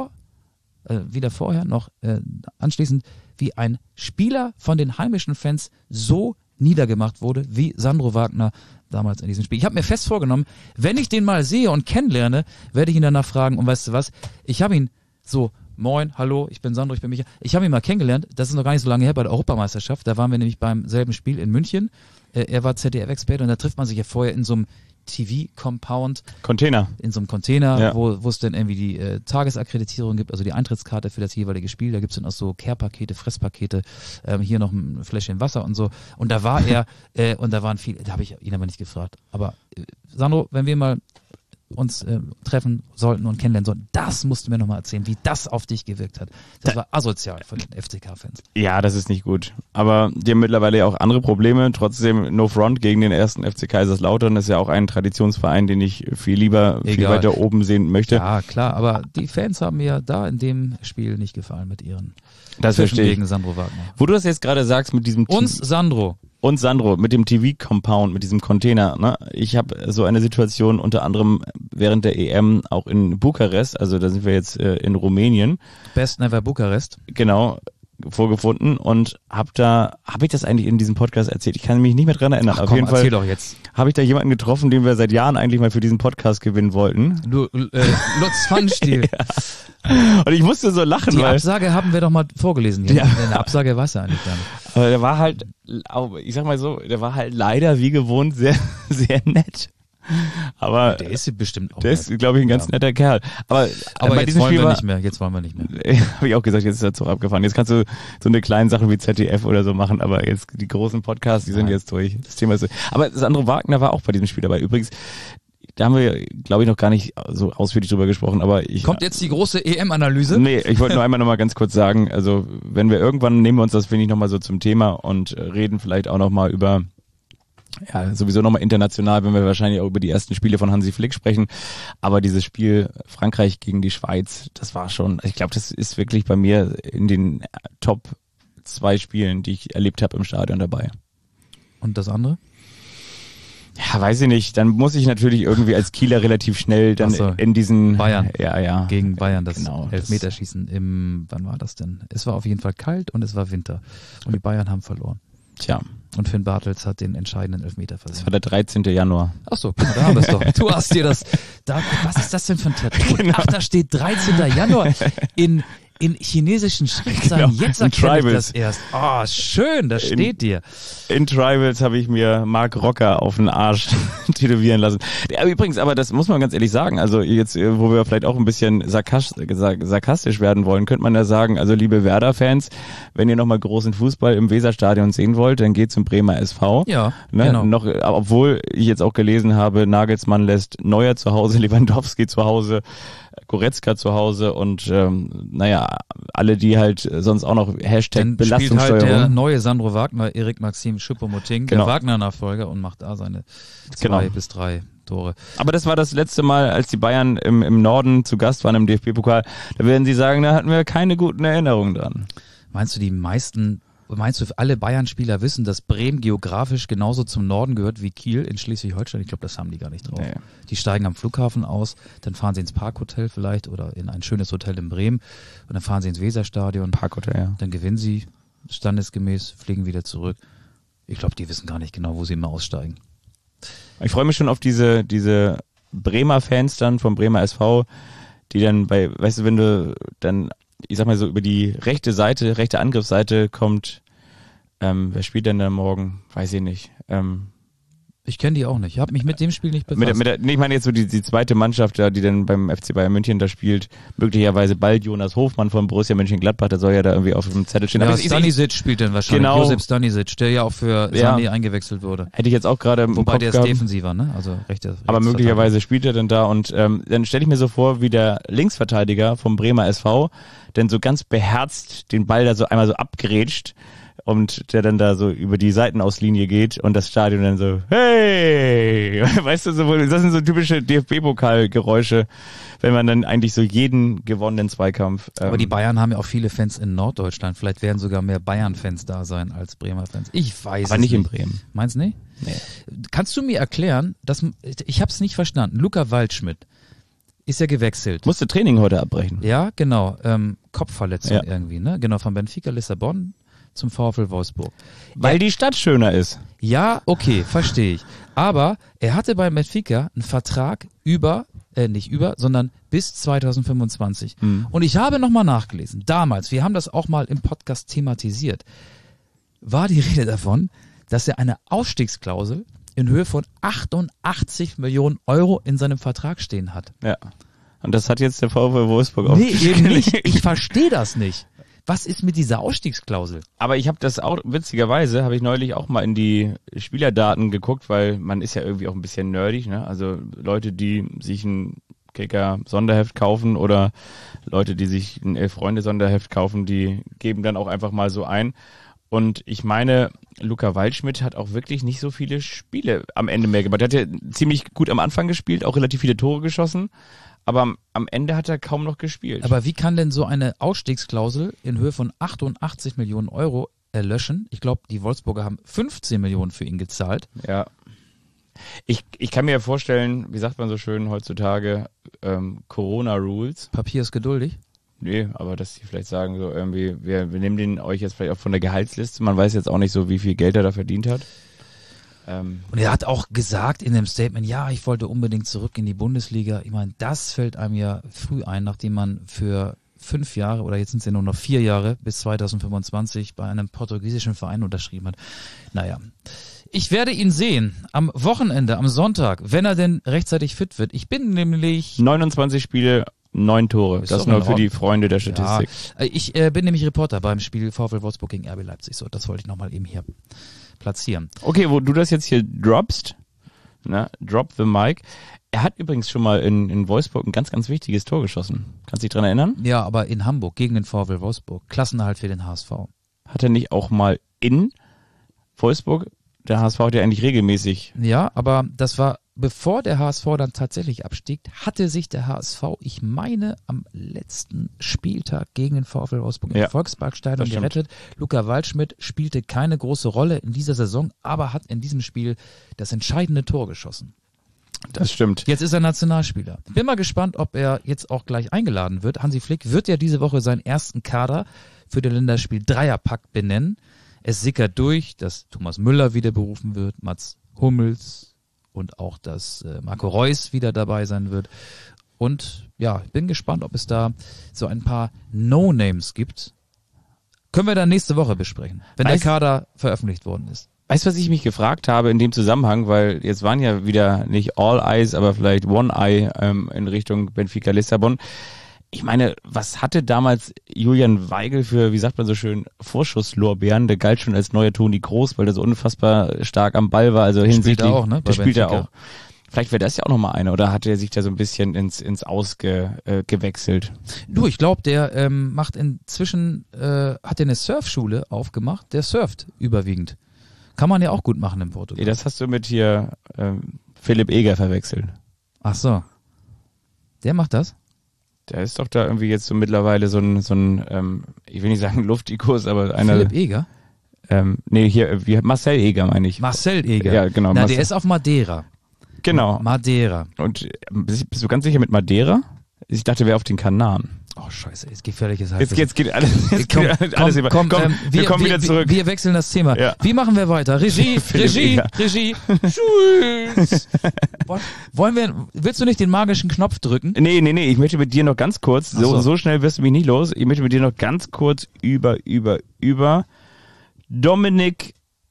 vorher noch anschließend, wie ein Spieler von den heimischen Fans so niedergemacht wurde, wie Sandro Wagner damals in diesem Spiel. Ich habe mir fest vorgenommen, wenn ich den mal sehe und kennenlerne, werde ich ihn danach fragen, und weißt du was, ich habe ihn so, moin, hallo, ich bin Sandro, ich bin Micha, ich habe ihn mal kennengelernt, das ist noch gar nicht so lange her, bei der Europameisterschaft, da waren wir nämlich beim selben Spiel in München, er war ZDF-Experte und da trifft man sich ja vorher in so einem TV-Compound, Container. in so einem Container, Ja. wo es dann irgendwie die Tagesakkreditierung gibt, also die Eintrittskarte für das jeweilige Spiel. Da gibt's dann auch so Care-Pakete, Fresspakete, hier noch ein Fläschchen Wasser und so. Und da war er, und da waren viele, da habe ich ihn aber nicht gefragt. Aber Sandro, wenn wir mal uns treffen sollten und kennenlernen sollten, das musst du mir nochmal erzählen, wie das auf dich gewirkt hat. Das war asozial von den FCK-Fans. Ja, das ist nicht gut. Aber die haben mittlerweile ja auch andere Probleme. Trotzdem no front gegen den 1. FC Kaiserslautern. Das ist ja auch ein Traditionsverein, den ich viel lieber, viel Egal. weiter oben sehen möchte. Ja, klar, aber die Fans haben mir da in dem Spiel nicht gefallen mit ihren Das Pfiffen verstehe ich. gegen Sandro Wagner. Wo du das jetzt gerade sagst mit diesem Und Sandro. Und Sandro, mit dem TV-Compound, mit diesem Container, ne? Ich habe so eine Situation unter anderem während der EM auch in Bukarest, also da sind wir jetzt in Rumänien, Best Never Bukarest. genau, vorgefunden und habe ich das eigentlich in diesem Podcast erzählt? Ich kann mich nicht mehr dran erinnern. Ach Auf komm, jeden Fall erzähl doch jetzt. habe ich da jemanden getroffen, den wir seit Jahren eigentlich mal für diesen Podcast gewinnen wollten. Lutz Pfannstiel. Und ich musste so lachen, Die weil Absage haben wir doch mal vorgelesen hier. Ja. Eine Absage weiß er eigentlich gar nicht. aber der war halt, ich sag mal so, der war halt leider wie gewohnt sehr, sehr nett. Aber Der ist hier bestimmt auch der nett. ist, glaube ich, ein ganz netter Kerl. Aber Aber bei jetzt diesem wollen Spiel wir war, nicht mehr. Jetzt wollen wir nicht mehr. habe ich auch gesagt, jetzt ist der Zug abgefahren. Jetzt kannst du so eine kleine Sache wie ZDF oder so machen, aber jetzt die großen Podcasts, die sind Nein. jetzt durch. Das Thema ist so. Aber Sandro Wagner war auch bei diesem Spiel dabei. Übrigens, da haben wir, glaube ich, noch gar nicht so ausführlich drüber gesprochen, aber Kommt jetzt die große EM-Analyse? Nee, ich wollte nur einmal noch mal ganz kurz sagen, also wenn wir irgendwann, nehmen wir uns das, finde ich, noch mal so zum Thema und reden vielleicht auch noch mal über, ja, sowieso noch mal international, wenn wir wahrscheinlich auch über die ersten Spiele von Hansi Flick sprechen, aber dieses Spiel Frankreich gegen die Schweiz, das war schon, ich glaube, das ist wirklich bei mir in den Top 2 Spielen, die ich erlebt habe im Stadion dabei. Und das andere? Ja, weiß ich nicht. Dann muss ich natürlich irgendwie als Kieler relativ schnell dann in diesen Bayern. Ja. Gegen Bayern, das genau, Elfmeterschießen wann war das denn? Es war auf jeden Fall kalt und es war Winter. Und die Bayern haben verloren. Tja. Und Finn Bartels hat den entscheidenden Elfmeter versenkt. Das war der 13. Januar. Ach so, guck mal, da haben wir es doch. Du hast dir das, was ist das denn für ein Tattoo? Genau. Ach, da steht 13. Januar in chinesischen Schriftzeichen. Genau, Jetzt erkenne ich das erst. Oh, schön, das steht dir. In Tribals habe ich mir Mark Rocker auf den Arsch tätowieren lassen. Der, übrigens, aber das muss man ganz ehrlich sagen, also jetzt, wo wir vielleicht auch ein bisschen sarkastisch werden wollen, könnte man ja sagen, also liebe Werder-Fans, wenn ihr nochmal großen Fußball im Weserstadion sehen wollt, dann geht zum Bremer SV. Ja, ne? Genau. Noch, obwohl ich jetzt auch gelesen habe, Nagelsmann lässt Neuer zu Hause, Lewandowski zu Hause, Goretzka zu Hause und alle, die halt sonst auch noch Hashtag dann Belastungssteuerung. Spielt halt der neue Sandro Wagner, Erik Maxim Choupo-Moting, genau. der Wagner-Nachfolger und macht da seine 2 bis 3 Tore. Aber das war das letzte Mal, als die Bayern im Norden zu Gast waren im DFB-Pokal. Da werden sie sagen, da hatten wir keine guten Erinnerungen dran. Meinst du, alle Bayern-Spieler wissen, dass Bremen geografisch genauso zum Norden gehört wie Kiel in Schleswig-Holstein? Ich glaube, das haben die gar nicht drauf. Nee. Die steigen am Flughafen aus, dann fahren sie ins Parkhotel vielleicht oder in ein schönes Hotel in Bremen und dann fahren sie ins Weserstadion. Parkhotel, ja. Dann gewinnen sie standesgemäß, fliegen wieder zurück. Ich glaube, die wissen gar nicht genau, wo sie immer aussteigen. Ich freue mich schon auf diese Bremer Fans dann vom Bremer SV, die dann weißt du, wenn du dann, ich sag mal so, über die rechte Angriffsseite kommt, wer spielt denn da morgen? Weiß ich nicht. Ich kenne die auch nicht. Ich habe mich mit dem Spiel nicht befasst. Ich meine jetzt so die zweite Mannschaft, die dann beim FC Bayern München da spielt, möglicherweise bald Jonas Hofmann von Borussia Mönchengladbach, der soll ja da irgendwie auf dem Zettel stehen. Ja, aber Stanisic spielt dann wahrscheinlich. Genau. Josip Stanisic, der ja auch für Sani eingewechselt wurde. Hätte ich jetzt auch gerade im Kopf Wobei der ist gehabt. defensiver, ne? Also aber möglicherweise spielt er dann da und dann stelle ich mir so vor, wie der Linksverteidiger vom Bremer SV dann so ganz beherzt den Ball da so einmal so abgrätscht und der dann da so über die Seitenauslinie geht und das Stadion dann so, hey! Weißt du, das sind so typische DFB-Pokal-Geräusche, wenn man dann eigentlich so jeden gewonnenen Zweikampf... Aber die Bayern haben ja auch viele Fans in Norddeutschland. Vielleicht werden sogar mehr Bayern-Fans da sein als Bremer-Fans. Ich weiß es nicht. Aber nicht in Bremen. Meinst du nicht? Nee. Kannst du mir erklären, ich habe es nicht verstanden, Luca Waldschmidt ist ja gewechselt. Musste Training heute abbrechen. Ja, genau. Kopfverletzung irgendwie, ne? Genau, von Benfica Lissabon zum VfL Wolfsburg. Weil die Stadt schöner ist. Ja, okay, verstehe ich. Aber er hatte bei Benfica einen Vertrag sondern bis 2025. Und ich habe nochmal nachgelesen. Damals, wir haben das auch mal im Podcast thematisiert, war die Rede davon, dass er eine Ausstiegsklausel in Höhe von 88 Millionen Euro in seinem Vertrag stehen hat. Ja. Und das hat jetzt der VfL Wolfsburg auch. Nee, eben nicht. Ich verstehe das nicht. Was ist mit dieser Ausstiegsklausel? Aber ich habe das auch, witzigerweise, habe ich neulich auch mal in die Spielerdaten geguckt, weil man ist ja irgendwie auch ein bisschen nerdig, ne? Also Leute, die sich ein Kicker-Sonderheft kaufen oder Leute, die sich ein Elf-Freunde-Sonderheft kaufen, die geben dann auch einfach mal so ein. Und ich meine, Luca Waldschmidt hat auch wirklich nicht so viele Spiele am Ende mehr gemacht. Er hat ja ziemlich gut am Anfang gespielt, auch relativ viele Tore geschossen. Aber am Ende hat er kaum noch gespielt. Aber wie kann denn so eine Ausstiegsklausel in Höhe von 88 Millionen Euro erlöschen? Ich glaube, die Wolfsburger haben 15 Millionen für ihn gezahlt. Ja. Ich kann mir vorstellen, wie sagt man so schön heutzutage, Corona-Rules. Papier ist geduldig. Nee, aber dass die vielleicht sagen, so irgendwie, wir nehmen den euch jetzt vielleicht auch von der Gehaltsliste. Man weiß jetzt auch nicht so, wie viel Geld er da verdient hat. Und er hat auch gesagt in dem Statement, ja, ich wollte unbedingt zurück in die Bundesliga. Ich meine, das fällt einem ja früh ein, nachdem man für 5 Jahre oder jetzt sind es ja nur noch 4 Jahre bis 2025 bei einem portugiesischen Verein unterschrieben hat. Naja, ich werde ihn sehen am Wochenende, am Sonntag, wenn er denn rechtzeitig fit wird. Ich bin nämlich... 29 Spiele, 9 Tore. Ist das nur für die Freunde der Statistik. Ja, ich bin nämlich Reporter beim Spiel VfL Wolfsburg gegen RB Leipzig. So, das wollte ich nochmal eben hier platzieren. Okay, wo du das jetzt hier droppst, ne, drop the mic. Er hat übrigens schon mal in Wolfsburg ein ganz, ganz wichtiges Tor geschossen. Kannst du dich dran erinnern? Ja, aber in Hamburg gegen den VfL Wolfsburg. Klassenerhalt für den HSV. Hat er nicht auch mal in Wolfsburg? Der HSV hat ja eigentlich regelmäßig. Ja, aber das war, bevor der HSV dann tatsächlich abstieg, hatte sich der HSV, ich meine, am letzten Spieltag gegen den VfL Wolfsburg im Volksparkstadion gerettet. Luca Waldschmidt spielte keine große Rolle in dieser Saison, aber hat in diesem Spiel das entscheidende Tor geschossen. Das stimmt. Jetzt ist er Nationalspieler. Bin mal gespannt, ob er jetzt auch gleich eingeladen wird. Hansi Flick wird ja diese Woche seinen ersten Kader für den Länderspiel Dreierpack benennen. Es sickert durch, dass Thomas Müller wieder berufen wird, Mats Hummels und auch, dass Marco Reus wieder dabei sein wird. Und ja, bin gespannt, ob es da so ein paar No-Names gibt. Können wir dann nächste Woche besprechen, wenn der Kader veröffentlicht worden ist. Weißt du, was ich mich gefragt habe in dem Zusammenhang, weil jetzt waren ja wieder nicht All Eyes, aber vielleicht One Eye in Richtung Benfica Lissabon. Ich meine, was hatte damals Julian Weigl für, wie sagt man so schön, Vorschusslorbeeren? Der galt schon als neuer Toni Kroos, weil der so unfassbar stark am Ball war. Also hinsichtlich, spielt er auch, ne? Der spielt er auch. Vielleicht wäre das ja auch nochmal einer, oder hat er sich da so ein bisschen ins Aus gewechselt? Du, ich glaube, der macht inzwischen, hat er eine Surfschule aufgemacht, der surft überwiegend. Kann man ja auch gut machen im Portugal. Ja, das hast du mit hier Philipp Eger verwechselt. Ach so. Der macht das? Der ist doch da irgendwie jetzt so mittlerweile so ein ich will nicht sagen Luftikus, aber einer. Philipp Eger? Nee, hier, Marcel Eger meine ich. Marcel Eger? Ja, genau. Na, der ist auf Madeira. Genau. Madeira. Und bist du ganz sicher mit Madeira? Ich dachte, wäre auf den Kanaren. Oh, scheiße, jetzt gefährliches Halbwissen. Jetzt geht alles über. Komm, wir kommen wieder zurück. Wir wechseln das Thema. Ja. Wie machen wir weiter? Regie. Tschüss. Willst du nicht den magischen Knopf drücken? Nee. Ich möchte mit dir noch ganz kurz, so schnell wirst du mich nicht los, ich möchte mit dir noch ganz kurz über Dominik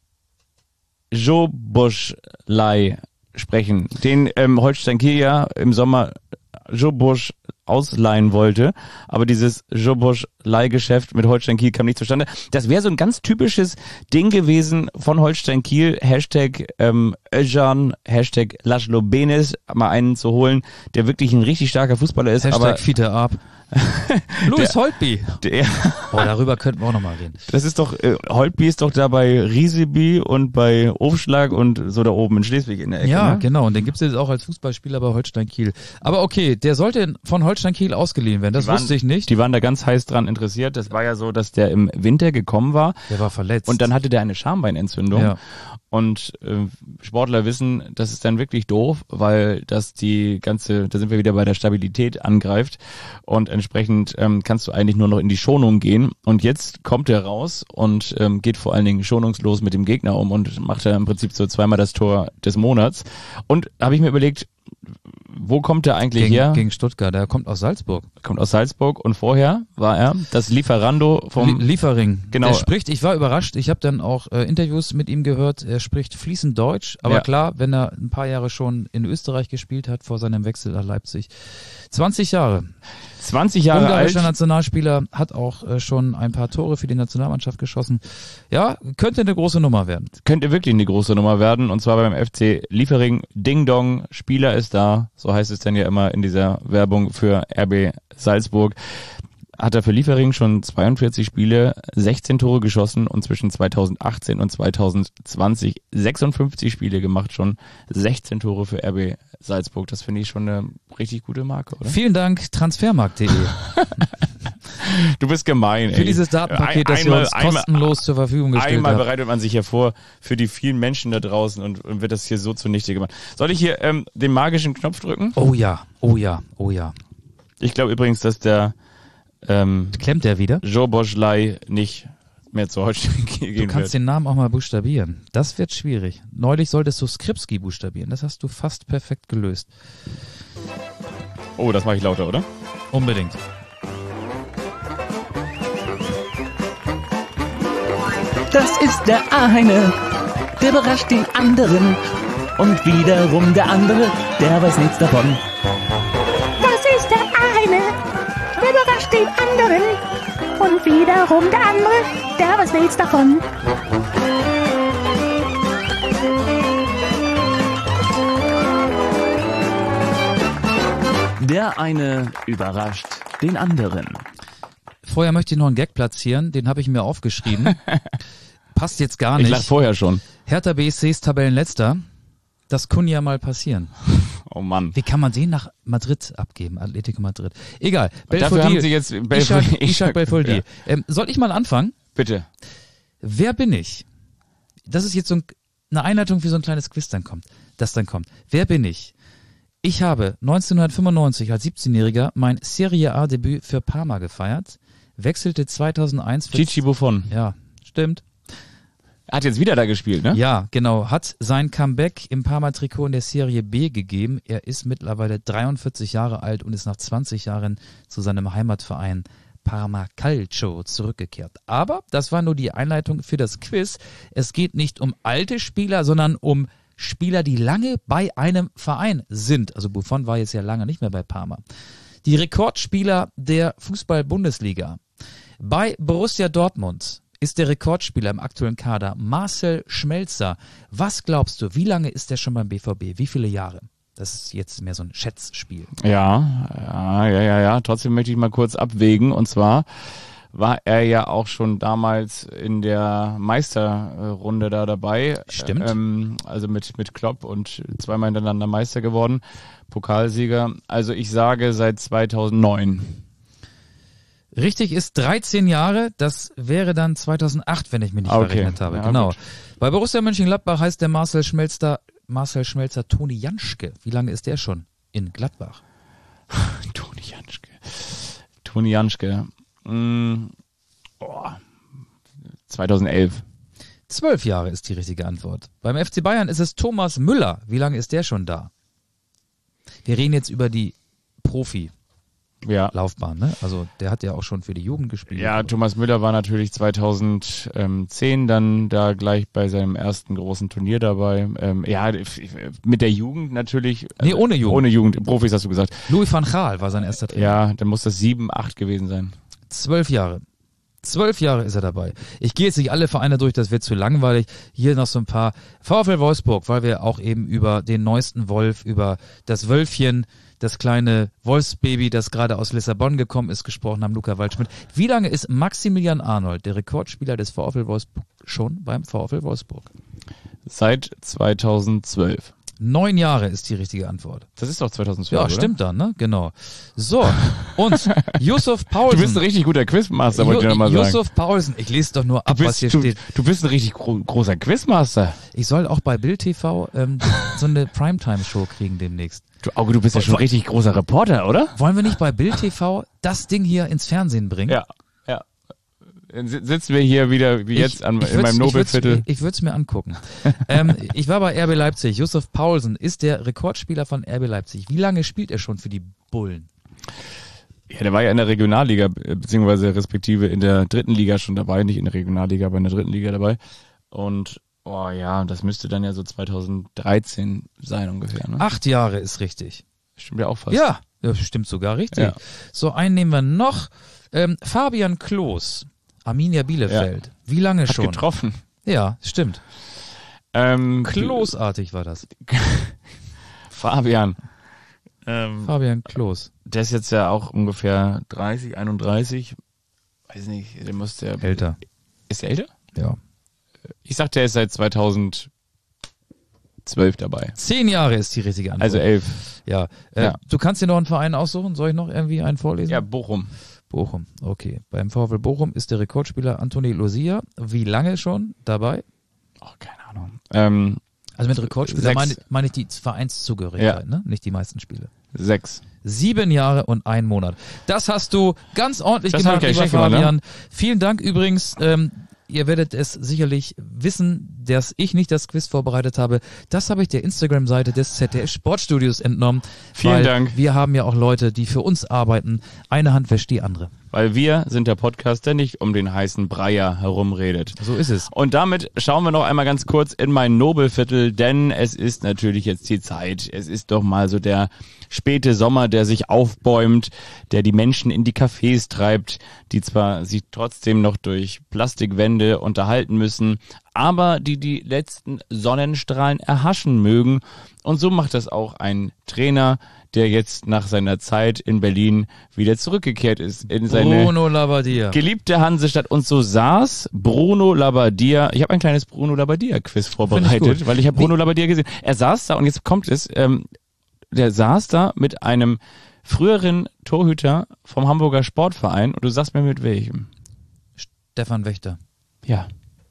Szoboszlai sprechen, den Holstein Kiel ja im Sommer Szobosz ausleihen wollte, aber dieses Szoboszlai-Geschäft mit Holstein Kiel kam nicht zustande. Das wäre so ein ganz typisches Ding gewesen von Holstein Kiel, Hashtag Özcan, Hashtag Laszlo Benes, mal einen zu holen, der wirklich ein richtig starker Fußballer ist. Hashtag Fiete Ab. Louis Holtby. Oh, darüber könnten wir auch nochmal reden. Das ist doch, Holtby ist doch da bei Rieseby und bei Aufschlag und so da oben in Schleswig in der Ecke. Ja, ne? Genau. Und den gibt's jetzt auch als Fußballspieler bei Holstein Kiel. Aber okay, der sollte von Holstein Kiel ausgeliehen werden. Das wusste ich nicht. Die waren da ganz heiß dran interessiert. Das war ja so, dass der im Winter gekommen war. Der war verletzt. Und dann hatte der eine Schambeinentzündung. Ja. Und Sportler wissen, das ist dann wirklich doof, weil das die ganze, da sind wir wieder bei der Stabilität angreift und entsprechend kannst du eigentlich nur noch in die Schonung gehen. Und jetzt kommt er raus und geht vor allen Dingen schonungslos mit dem Gegner um und macht er im Prinzip so zweimal das Tor des Monats. Und habe ich mir überlegt, wo kommt er eigentlich her? Gegen Stuttgart, der kommt aus Salzburg. Kommt aus Salzburg und vorher war er das Lieferando vom Liefering. Genau. Er spricht, ich war überrascht, ich habe dann auch Interviews mit ihm gehört, er spricht fließend Deutsch, aber klar, wenn er ein paar Jahre schon in Österreich gespielt hat, vor seinem Wechsel nach Leipzig. 20 Jahre. 20 Jahre Ungarischer alt. Nationalspieler, hat auch schon ein paar Tore für die Nationalmannschaft geschossen. Ja, könnte eine große Nummer werden. Könnte wirklich eine große Nummer werden und zwar beim FC Liefering. Ding Dong, Spieler ist da, so heißt es dann ja immer in dieser Werbung für RB Salzburg. Hat er für Liefering schon 42 Spiele, 16 Tore geschossen und zwischen 2018 und 2020 56 Spiele gemacht, schon 16 Tore für RB Salzburg. Das finde ich schon eine richtig gute Marke, oder? Vielen Dank, transfermarkt.de. Du bist gemein, ey. Für dieses Datenpaket, das wir uns kostenlos zur Verfügung gestellt haben. Einmal bereitet man sich hervor für die vielen Menschen da draußen und wird das hier so zunichte gemacht. Soll ich hier den magischen Knopf drücken? Oh ja. Ich glaube übrigens, dass der klemmt der wieder? Szoboszlai nicht mehr zu Holstein gehen wird. Du kannst den Namen auch mal buchstabieren. Das wird schwierig. Neulich solltest du Skripski buchstabieren. Das hast du fast perfekt gelöst. Oh, das mache ich lauter, oder? Unbedingt. Das ist der eine, der überrascht den anderen. Und wiederum der andere, der weiß nichts davon. Das ist der eine, der überrascht den anderen. Und wiederum der andere, der weiß nichts davon. Der eine überrascht den anderen. Vorher möchte ich noch einen Gag platzieren, den habe ich mir aufgeschrieben. Passt jetzt gar nicht. Ich lach vorher schon. Hertha BSC ist Tabellenletzter. Das kann ja mal passieren. Oh Mann. Wie kann man den nach Madrid abgeben? Atletico Madrid. Egal. Dafür haben sie jetzt Ishak Belfodil. Soll ich mal anfangen? Bitte. Wer bin ich? Das ist jetzt so eine Einleitung für so ein kleines Quiz das dann kommt. Wer bin ich? Ich habe 1995 als 17-Jähriger mein Serie A-Debüt für Parma gefeiert, wechselte 2001 für... Gigi Buffon. Ja, stimmt. Hat jetzt wieder da gespielt, ne? Ja, genau. Hat sein Comeback im Parma-Trikot in der Serie B gegeben. Er ist mittlerweile 43 Jahre alt und ist nach 20 Jahren zu seinem Heimatverein Parma Calcio zurückgekehrt. Aber das war nur die Einleitung für das Quiz. Es geht nicht um alte Spieler, sondern um Spieler, die lange bei einem Verein sind. Also Buffon war jetzt ja lange nicht mehr bei Parma. Die Rekordspieler der Fußball-Bundesliga. Bei Borussia Dortmund ist der Rekordspieler im aktuellen Kader Marcel Schmelzer. Was glaubst du, wie lange ist er schon beim BVB? Wie viele Jahre? Das ist jetzt mehr so ein Schätzspiel. Ja. Trotzdem möchte ich mal kurz abwägen. Und zwar war er ja auch schon damals in der Meisterrunde da dabei. Stimmt. Also mit Klopp und zweimal hintereinander Meister geworden. Pokalsieger. Also ich sage seit 2009. Richtig ist 13 Jahre, das wäre dann 2008, wenn ich mich nicht verrechnet habe. Ja, genau. Gut. Bei Borussia Mönchengladbach heißt der Marcel Schmelzer Toni Janschke. Wie lange ist der schon in Gladbach? Toni Janschke. 2011. 12 Jahre ist die richtige Antwort. Beim FC Bayern ist es Thomas Müller. Wie lange ist der schon da? Wir reden jetzt über die Profi-Laufbahn, ne? Also der hat ja auch schon für die Jugend gespielt. Ja, Thomas Müller war natürlich 2010 dann da gleich bei seinem ersten großen Turnier dabei. Mit der Jugend natürlich. Nee, ohne Jugend. Ohne Jugend, Profis hast du gesagt. Louis van Gaal war sein erster Trainer. Ja, dann muss das 7, 8 gewesen sein. 12 Jahre. 12 Jahre ist er dabei. Ich gehe jetzt nicht alle Vereine durch, das wird zu langweilig. Hier noch so ein paar. VfL Wolfsburg, weil wir auch eben über den neuesten Wolf, über das Wölfchen, das kleine Wolfsbaby, das gerade aus Lissabon gekommen ist, gesprochen haben, Luca Waldschmidt. Wie lange ist Maximilian Arnold, der Rekordspieler des VfL Wolfsburg, schon beim VfL Wolfsburg? Seit 2012. 9 Jahre ist die richtige Antwort. Das ist doch 2012, Ja, oder? stimmt dann, ne? Genau. So, und Yusuf Paulsen. Du bist ein richtig guter Quizmaster, wollte ich dir mal sagen. Yusuf Paulsen, ich lese doch nur ab, was hier steht. Du bist ein richtig großer Quizmaster. Ich soll auch bei Bild TV so eine Primetime-Show kriegen demnächst. Du bist ja schon richtig großer Reporter, oder? Wollen wir nicht bei Bild TV das Ding hier ins Fernsehen bringen? Ja. Dann sitzen wir hier wieder wie jetzt in meinem Nobelviertel. Ich würde es mir angucken. Ich war bei RB Leipzig. Yusuf Paulsen ist der Rekordspieler von RB Leipzig. Wie lange spielt er schon für die Bullen? Ja, der war ja in der Regionalliga, beziehungsweise respektive in der dritten Liga schon dabei. Nicht in der Regionalliga, aber in der dritten Liga dabei. Und das müsste dann ja so 2013 sein ungefähr. Ne? 8 Jahre ist richtig. Stimmt ja auch fast. Ja, das stimmt sogar richtig. Ja. So, einen nehmen wir noch. Fabian Klos, Arminia Bielefeld. Ja. Wie lange schon? Hat getroffen. Ja, stimmt. Klosartig war das. Fabian Klos. Der ist jetzt ja auch ungefähr 30, 31. Weiß nicht, der muss der... Älter. Ist der älter? Ja. Ich sag, der ist seit 2012 dabei. 10 Jahre ist die richtige Antwort. Also 11. Ja. Du kannst dir noch einen Verein aussuchen. Soll ich noch irgendwie einen vorlesen? Ja, Bochum. Bochum, okay. Beim VfL Bochum ist der Rekordspieler Anthony Lucia. Wie lange schon dabei? Keine Ahnung. Also mit Rekordspieler meine ich die Vereinszugehörigkeit, ne? Nicht die meisten Spiele. 6. 7 Jahre und 1 Monat. Das hast du ganz ordentlich gemacht, lieber Fabian. Vielen Dank übrigens. Ihr werdet es sicherlich wissen, dass ich nicht das Quiz vorbereitet habe. Das habe ich der Instagram-Seite des ZDF Sportstudios entnommen. Vielen Dank. Wir haben ja auch Leute, die für uns arbeiten. Eine Hand wäscht die andere. Weil wir sind der Podcast, der nicht um den heißen Breier herumredet. So ist es. Und damit schauen wir noch einmal ganz kurz in mein Nobelviertel, denn es ist natürlich jetzt die Zeit. Es ist doch mal so der späte Sommer, der sich aufbäumt, der die Menschen in die Cafés treibt, die zwar sich trotzdem noch durch Plastikwände unterhalten müssen, aber die letzten Sonnenstrahlen erhaschen mögen. Und so macht das auch ein Trainer, der jetzt nach seiner Zeit in Berlin wieder zurückgekehrt ist in seine Bruno Labbadia. geliebte Hansestadt. Und so saß Bruno Labbadia, ich habe ein kleines Bruno Labbadia-Quiz vorbereitet, weil ich habe Bruno Labbadia gesehen. Er saß da und jetzt kommt es, der saß da mit einem früheren Torhüter vom Hamburger Sportverein und du sagst mir mit welchem? Stefan Wächter. Ja.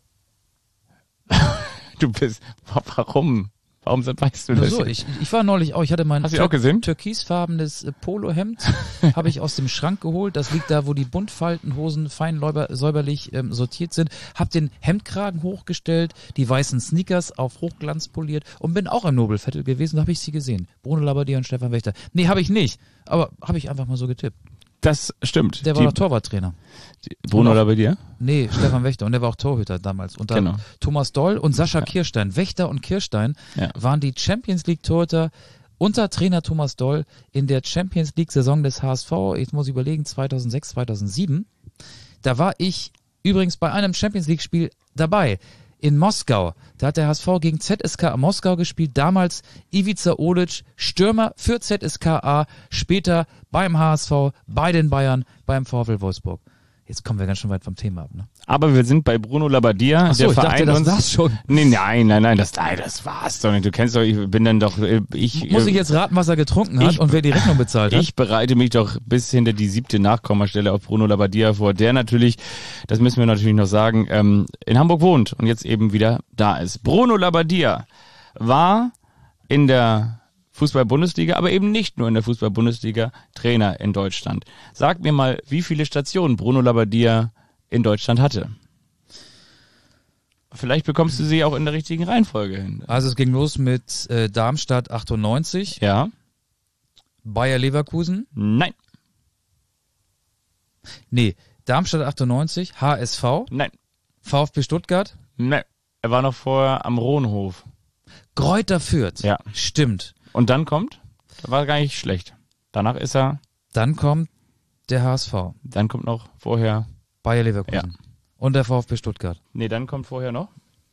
Du bist, warum? Warum weißt du Nur das? so, ich war neulich auch, ich hatte mein Hast du auch gesehen? türkisfarbenes Polohemd, habe ich aus dem Schrank geholt, das liegt da, wo die Buntfaltenhosen fein säuberlich sortiert sind, hab den Hemdkragen hochgestellt, die weißen Sneakers auf Hochglanz poliert und bin auch im Nobelviertel gewesen, da habe ich sie gesehen. Bruno Labbadia und Stefan Wächter. Nee, habe ich nicht, aber habe ich einfach mal so getippt. Das stimmt. Der war doch Torwarttrainer. Bruno Labbadia? Nee, Stefan Wächter. Und der war auch Torhüter damals. Und dann Thomas Doll und Sascha Kirstein. Wächter und Kirstein waren die Champions League Torhüter unter Trainer Thomas Doll in der Champions League Saison des HSV. Jetzt muss ich überlegen, 2006, 2007. Da war ich übrigens bei einem Champions League Spiel dabei. In Moskau. Da hat der HSV gegen ZSKA Moskau gespielt. Damals Ivica Olic, Stürmer für ZSKA, später beim HSV, bei den Bayern, beim VfL Wolfsburg. Jetzt kommen wir ganz schön weit vom Thema ab, ne? Aber wir sind bei Bruno Labbadia. Ach so, der ich Verein dachte, das war's schon. Nee, nein, das war's doch nicht. Du kennst doch, ich bin dann doch, Muss ich jetzt raten, was er getrunken hat und wer die Rechnung bezahlt hat? Ich bereite mich doch bis hinter die 7. Nachkommastelle auf Bruno Labbadia vor, der natürlich, das müssen wir natürlich noch sagen, in Hamburg wohnt und jetzt eben wieder da ist. Bruno Labbadia war in der Fußball-Bundesliga, aber eben nicht nur in der Fußball-Bundesliga Trainer in Deutschland. Sag mir mal, wie viele Stationen Bruno Labbadia in Deutschland hatte. Vielleicht bekommst du sie auch in der richtigen Reihenfolge hin. Also es ging los mit Darmstadt 98. Ja. Bayer Leverkusen. Nein. Nee, Darmstadt 98, HSV. Nein. VfB Stuttgart. Nein. Er war noch vorher am Rohnhof. Greuther Fürth. Ja. Stimmt. Und dann kommt, das war gar nicht schlecht. Danach ist er. Dann kommt der HSV. Dann kommt noch vorher. Bayer Leverkusen. Ja. Und der VfB Stuttgart. Nee, dann kommt vorher noch.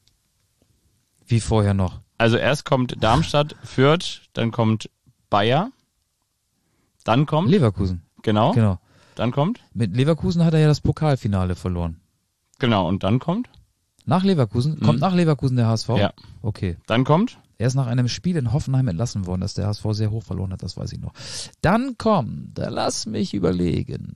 Wie vorher noch? Also erst kommt Darmstadt, Fürth, dann kommt Bayer. Dann kommt. Leverkusen. Genau. Genau. Dann kommt. Mit Leverkusen hat er ja das Pokalfinale verloren. Genau. Und dann kommt. Nach Leverkusen? Kommt nach Leverkusen der HSV? Ja. Okay. Dann kommt. Er ist nach einem Spiel in Hoffenheim entlassen worden, das der HSV sehr hoch verloren hat, das weiß ich noch. Dann kommt, lass mich überlegen.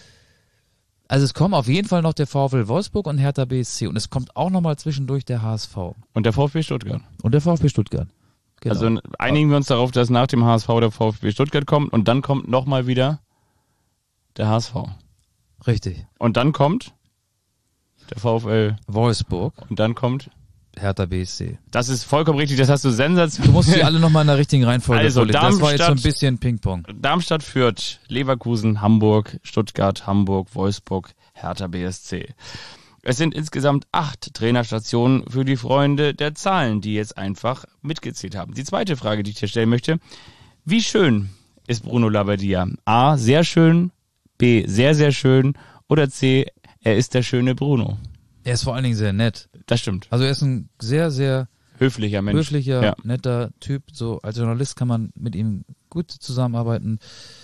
Also es kommen auf jeden Fall noch der VfL Wolfsburg und Hertha BSC und es kommt auch nochmal zwischendurch der HSV. Und der VfB Stuttgart. Und der VfB Stuttgart. Genau. Also einigen wir uns darauf, dass nach dem HSV der VfB Stuttgart kommt und dann kommt nochmal wieder der HSV. Richtig. Und dann kommt der VfL Wolfsburg und dann kommt Hertha BSC. Das ist vollkommen richtig, das hast du sensationell. Du musst sie alle nochmal in der richtigen Reihenfolge Also vorlesen. Das war jetzt so ein Darmstadt- bisschen Ping-Pong. Darmstadt, Fürth, Leverkusen, Hamburg, Stuttgart, Hamburg, Wolfsburg, Hertha BSC. Es sind insgesamt 8 Trainerstationen für die Freunde der Zahlen, die jetzt einfach mitgezählt haben. Die zweite Frage, die ich dir stellen möchte: Wie schön ist Bruno Labbadia? A, sehr schön, B, sehr, sehr schön oder C, er ist der schöne Bruno? Er ist vor allen Dingen sehr nett. Das stimmt. Also er ist ein sehr, sehr Höflicher Mensch. höflicher, Ja. netter Typ. So als Journalist kann man mit ihm gut zusammenarbeiten.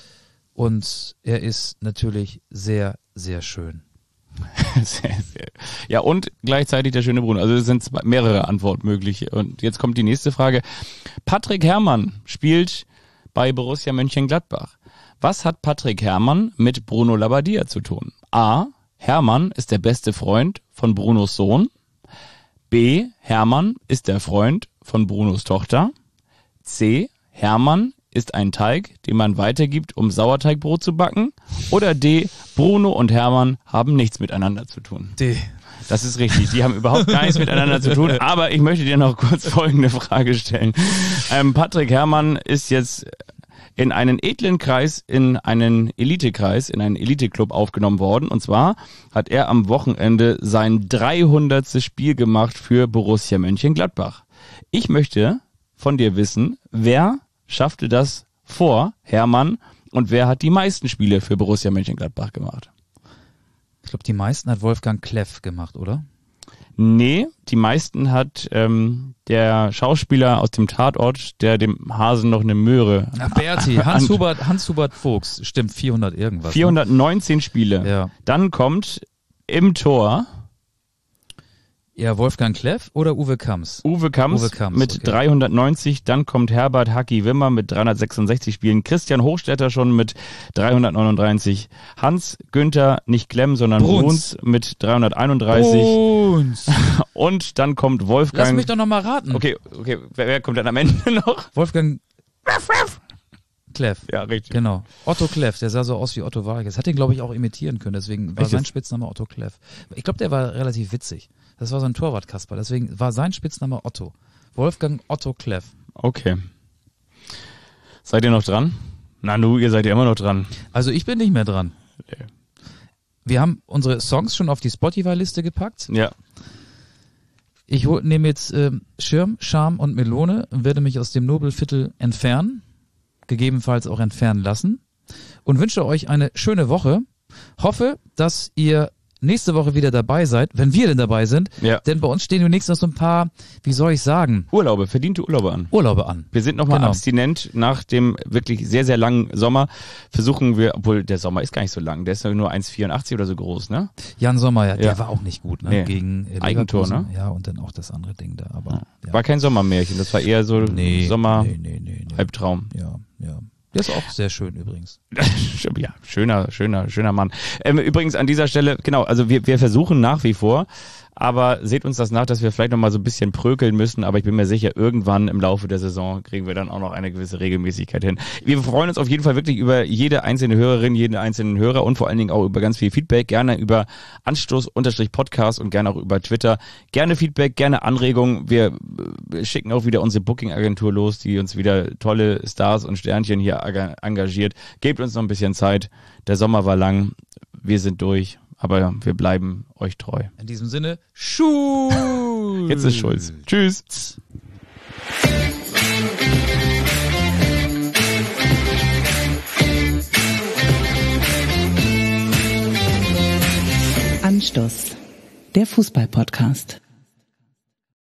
Und er ist natürlich sehr, sehr schön. Sehr, sehr. Ja, und gleichzeitig der schöne Bruno. Also es sind mehrere Antworten möglich. Und jetzt kommt die nächste Frage. Patrick Herrmann spielt bei Borussia Mönchengladbach. Was hat Patrick Herrmann mit Bruno Labbadia zu tun? A. Herrmann ist der beste Freund von Brunos Sohn. B. Herrmann ist der Freund von Brunos Tochter. C. Herrmann ist ein Teig, den man weitergibt, um Sauerteigbrot zu backen. Oder D. Bruno und Herrmann haben nichts miteinander zu tun. D. Das ist richtig, die haben überhaupt gar nichts miteinander zu tun. Aber ich möchte dir noch kurz folgende Frage stellen. Patrick Herrmann ist jetzt in einen edlen Kreis, in einen Elitekreis, in einen Eliteclub aufgenommen worden. Und zwar hat er am Wochenende sein 300. Spiel gemacht für Borussia Mönchengladbach. Ich möchte von dir wissen, wer schaffte das vor Herrmann und wer hat die meisten Spiele für Borussia Mönchengladbach gemacht? Ich glaube, die meisten hat Wolfgang Kleff gemacht, oder? Nee, die meisten hat der Schauspieler aus dem Tatort, der dem Hasen noch eine Möhre. Ach, Berti, Hans-Hubert Fuchs, stimmt, 400 irgendwas. 419 Spiele. Ja. Dann kommt im Tor Ja, Wolfgang Kleff oder Uwe Kamms? Uwe Kamms mit okay. 390, dann kommt Herbert Hacki Wimmer mit 366 Spielen, Christian Hochstetter schon mit 339, Hans Günther, nicht Klemm, sondern Bruns mit 331 und dann kommt Wolfgang... Lass mich doch noch mal raten. Okay, wer kommt dann am Ende noch? Wolfgang Kleff. Ja, richtig. Genau. Otto Kleff, der sah so aus wie Otto Vargas. Hat den, glaube ich, auch imitieren können, deswegen war sein Spitzname Otto Kleff. Ich glaube, der war relativ witzig. Das war so ein Torwart-Kasper, deswegen war sein Spitzname Otto. Wolfgang Otto Kleff. Okay. Seid ihr noch dran? Na nu, ihr seid ja immer noch dran. Also ich bin nicht mehr dran. Nee. Wir haben unsere Songs schon auf die Spotify-Liste gepackt. Ja. Ich nehme jetzt Schirm, Scham und Melone, werde mich aus dem Nobelviertel entfernen, gegebenenfalls auch entfernen lassen und wünsche euch eine schöne Woche. Hoffe, dass ihr nächste Woche wieder dabei seid, wenn wir denn dabei sind. Ja. Denn bei uns stehen demnächst noch so ein paar, wie soll ich sagen? Verdiente Urlaube an. Wir sind nochmal abstinent nach dem wirklich sehr, sehr langen Sommer. Versuchen wir, obwohl der Sommer ist gar nicht so lang, der ist nur 1,84 oder so groß, ne? Jan Sommer, der war auch nicht gut, ne? Nee. Gegen Eigentor, ne? Ja, und dann auch das andere Ding da. Aber War kein Sommermärchen, das war eher so Sommer-Albtraum. Ja. Der ist auch sehr schön übrigens. Ja, schöner Mann. Übrigens an dieser Stelle, genau, also wir versuchen nach wie vor, aber seht uns das nach, dass wir vielleicht noch mal so ein bisschen prökeln müssen, aber ich bin mir sicher, irgendwann im Laufe der Saison kriegen wir dann auch noch eine gewisse Regelmäßigkeit hin. Wir freuen uns auf jeden Fall wirklich über jede einzelne Hörerin, jeden einzelnen Hörer und vor allen Dingen auch über ganz viel Feedback, gerne über Anstoß_Podcast und gerne auch über Twitter. Gerne Feedback, gerne Anregungen. Wir schicken auch wieder unsere Booking-Agentur los, die uns wieder tolle Stars und Sternchen hier engagiert. Gebt uns noch ein bisschen Zeit. Der Sommer war lang. Wir sind durch. Aber wir bleiben euch treu. In diesem Sinne, Schulz! Jetzt ist Schulz. Tschüss! Anstoß, der Fußball-Podcast.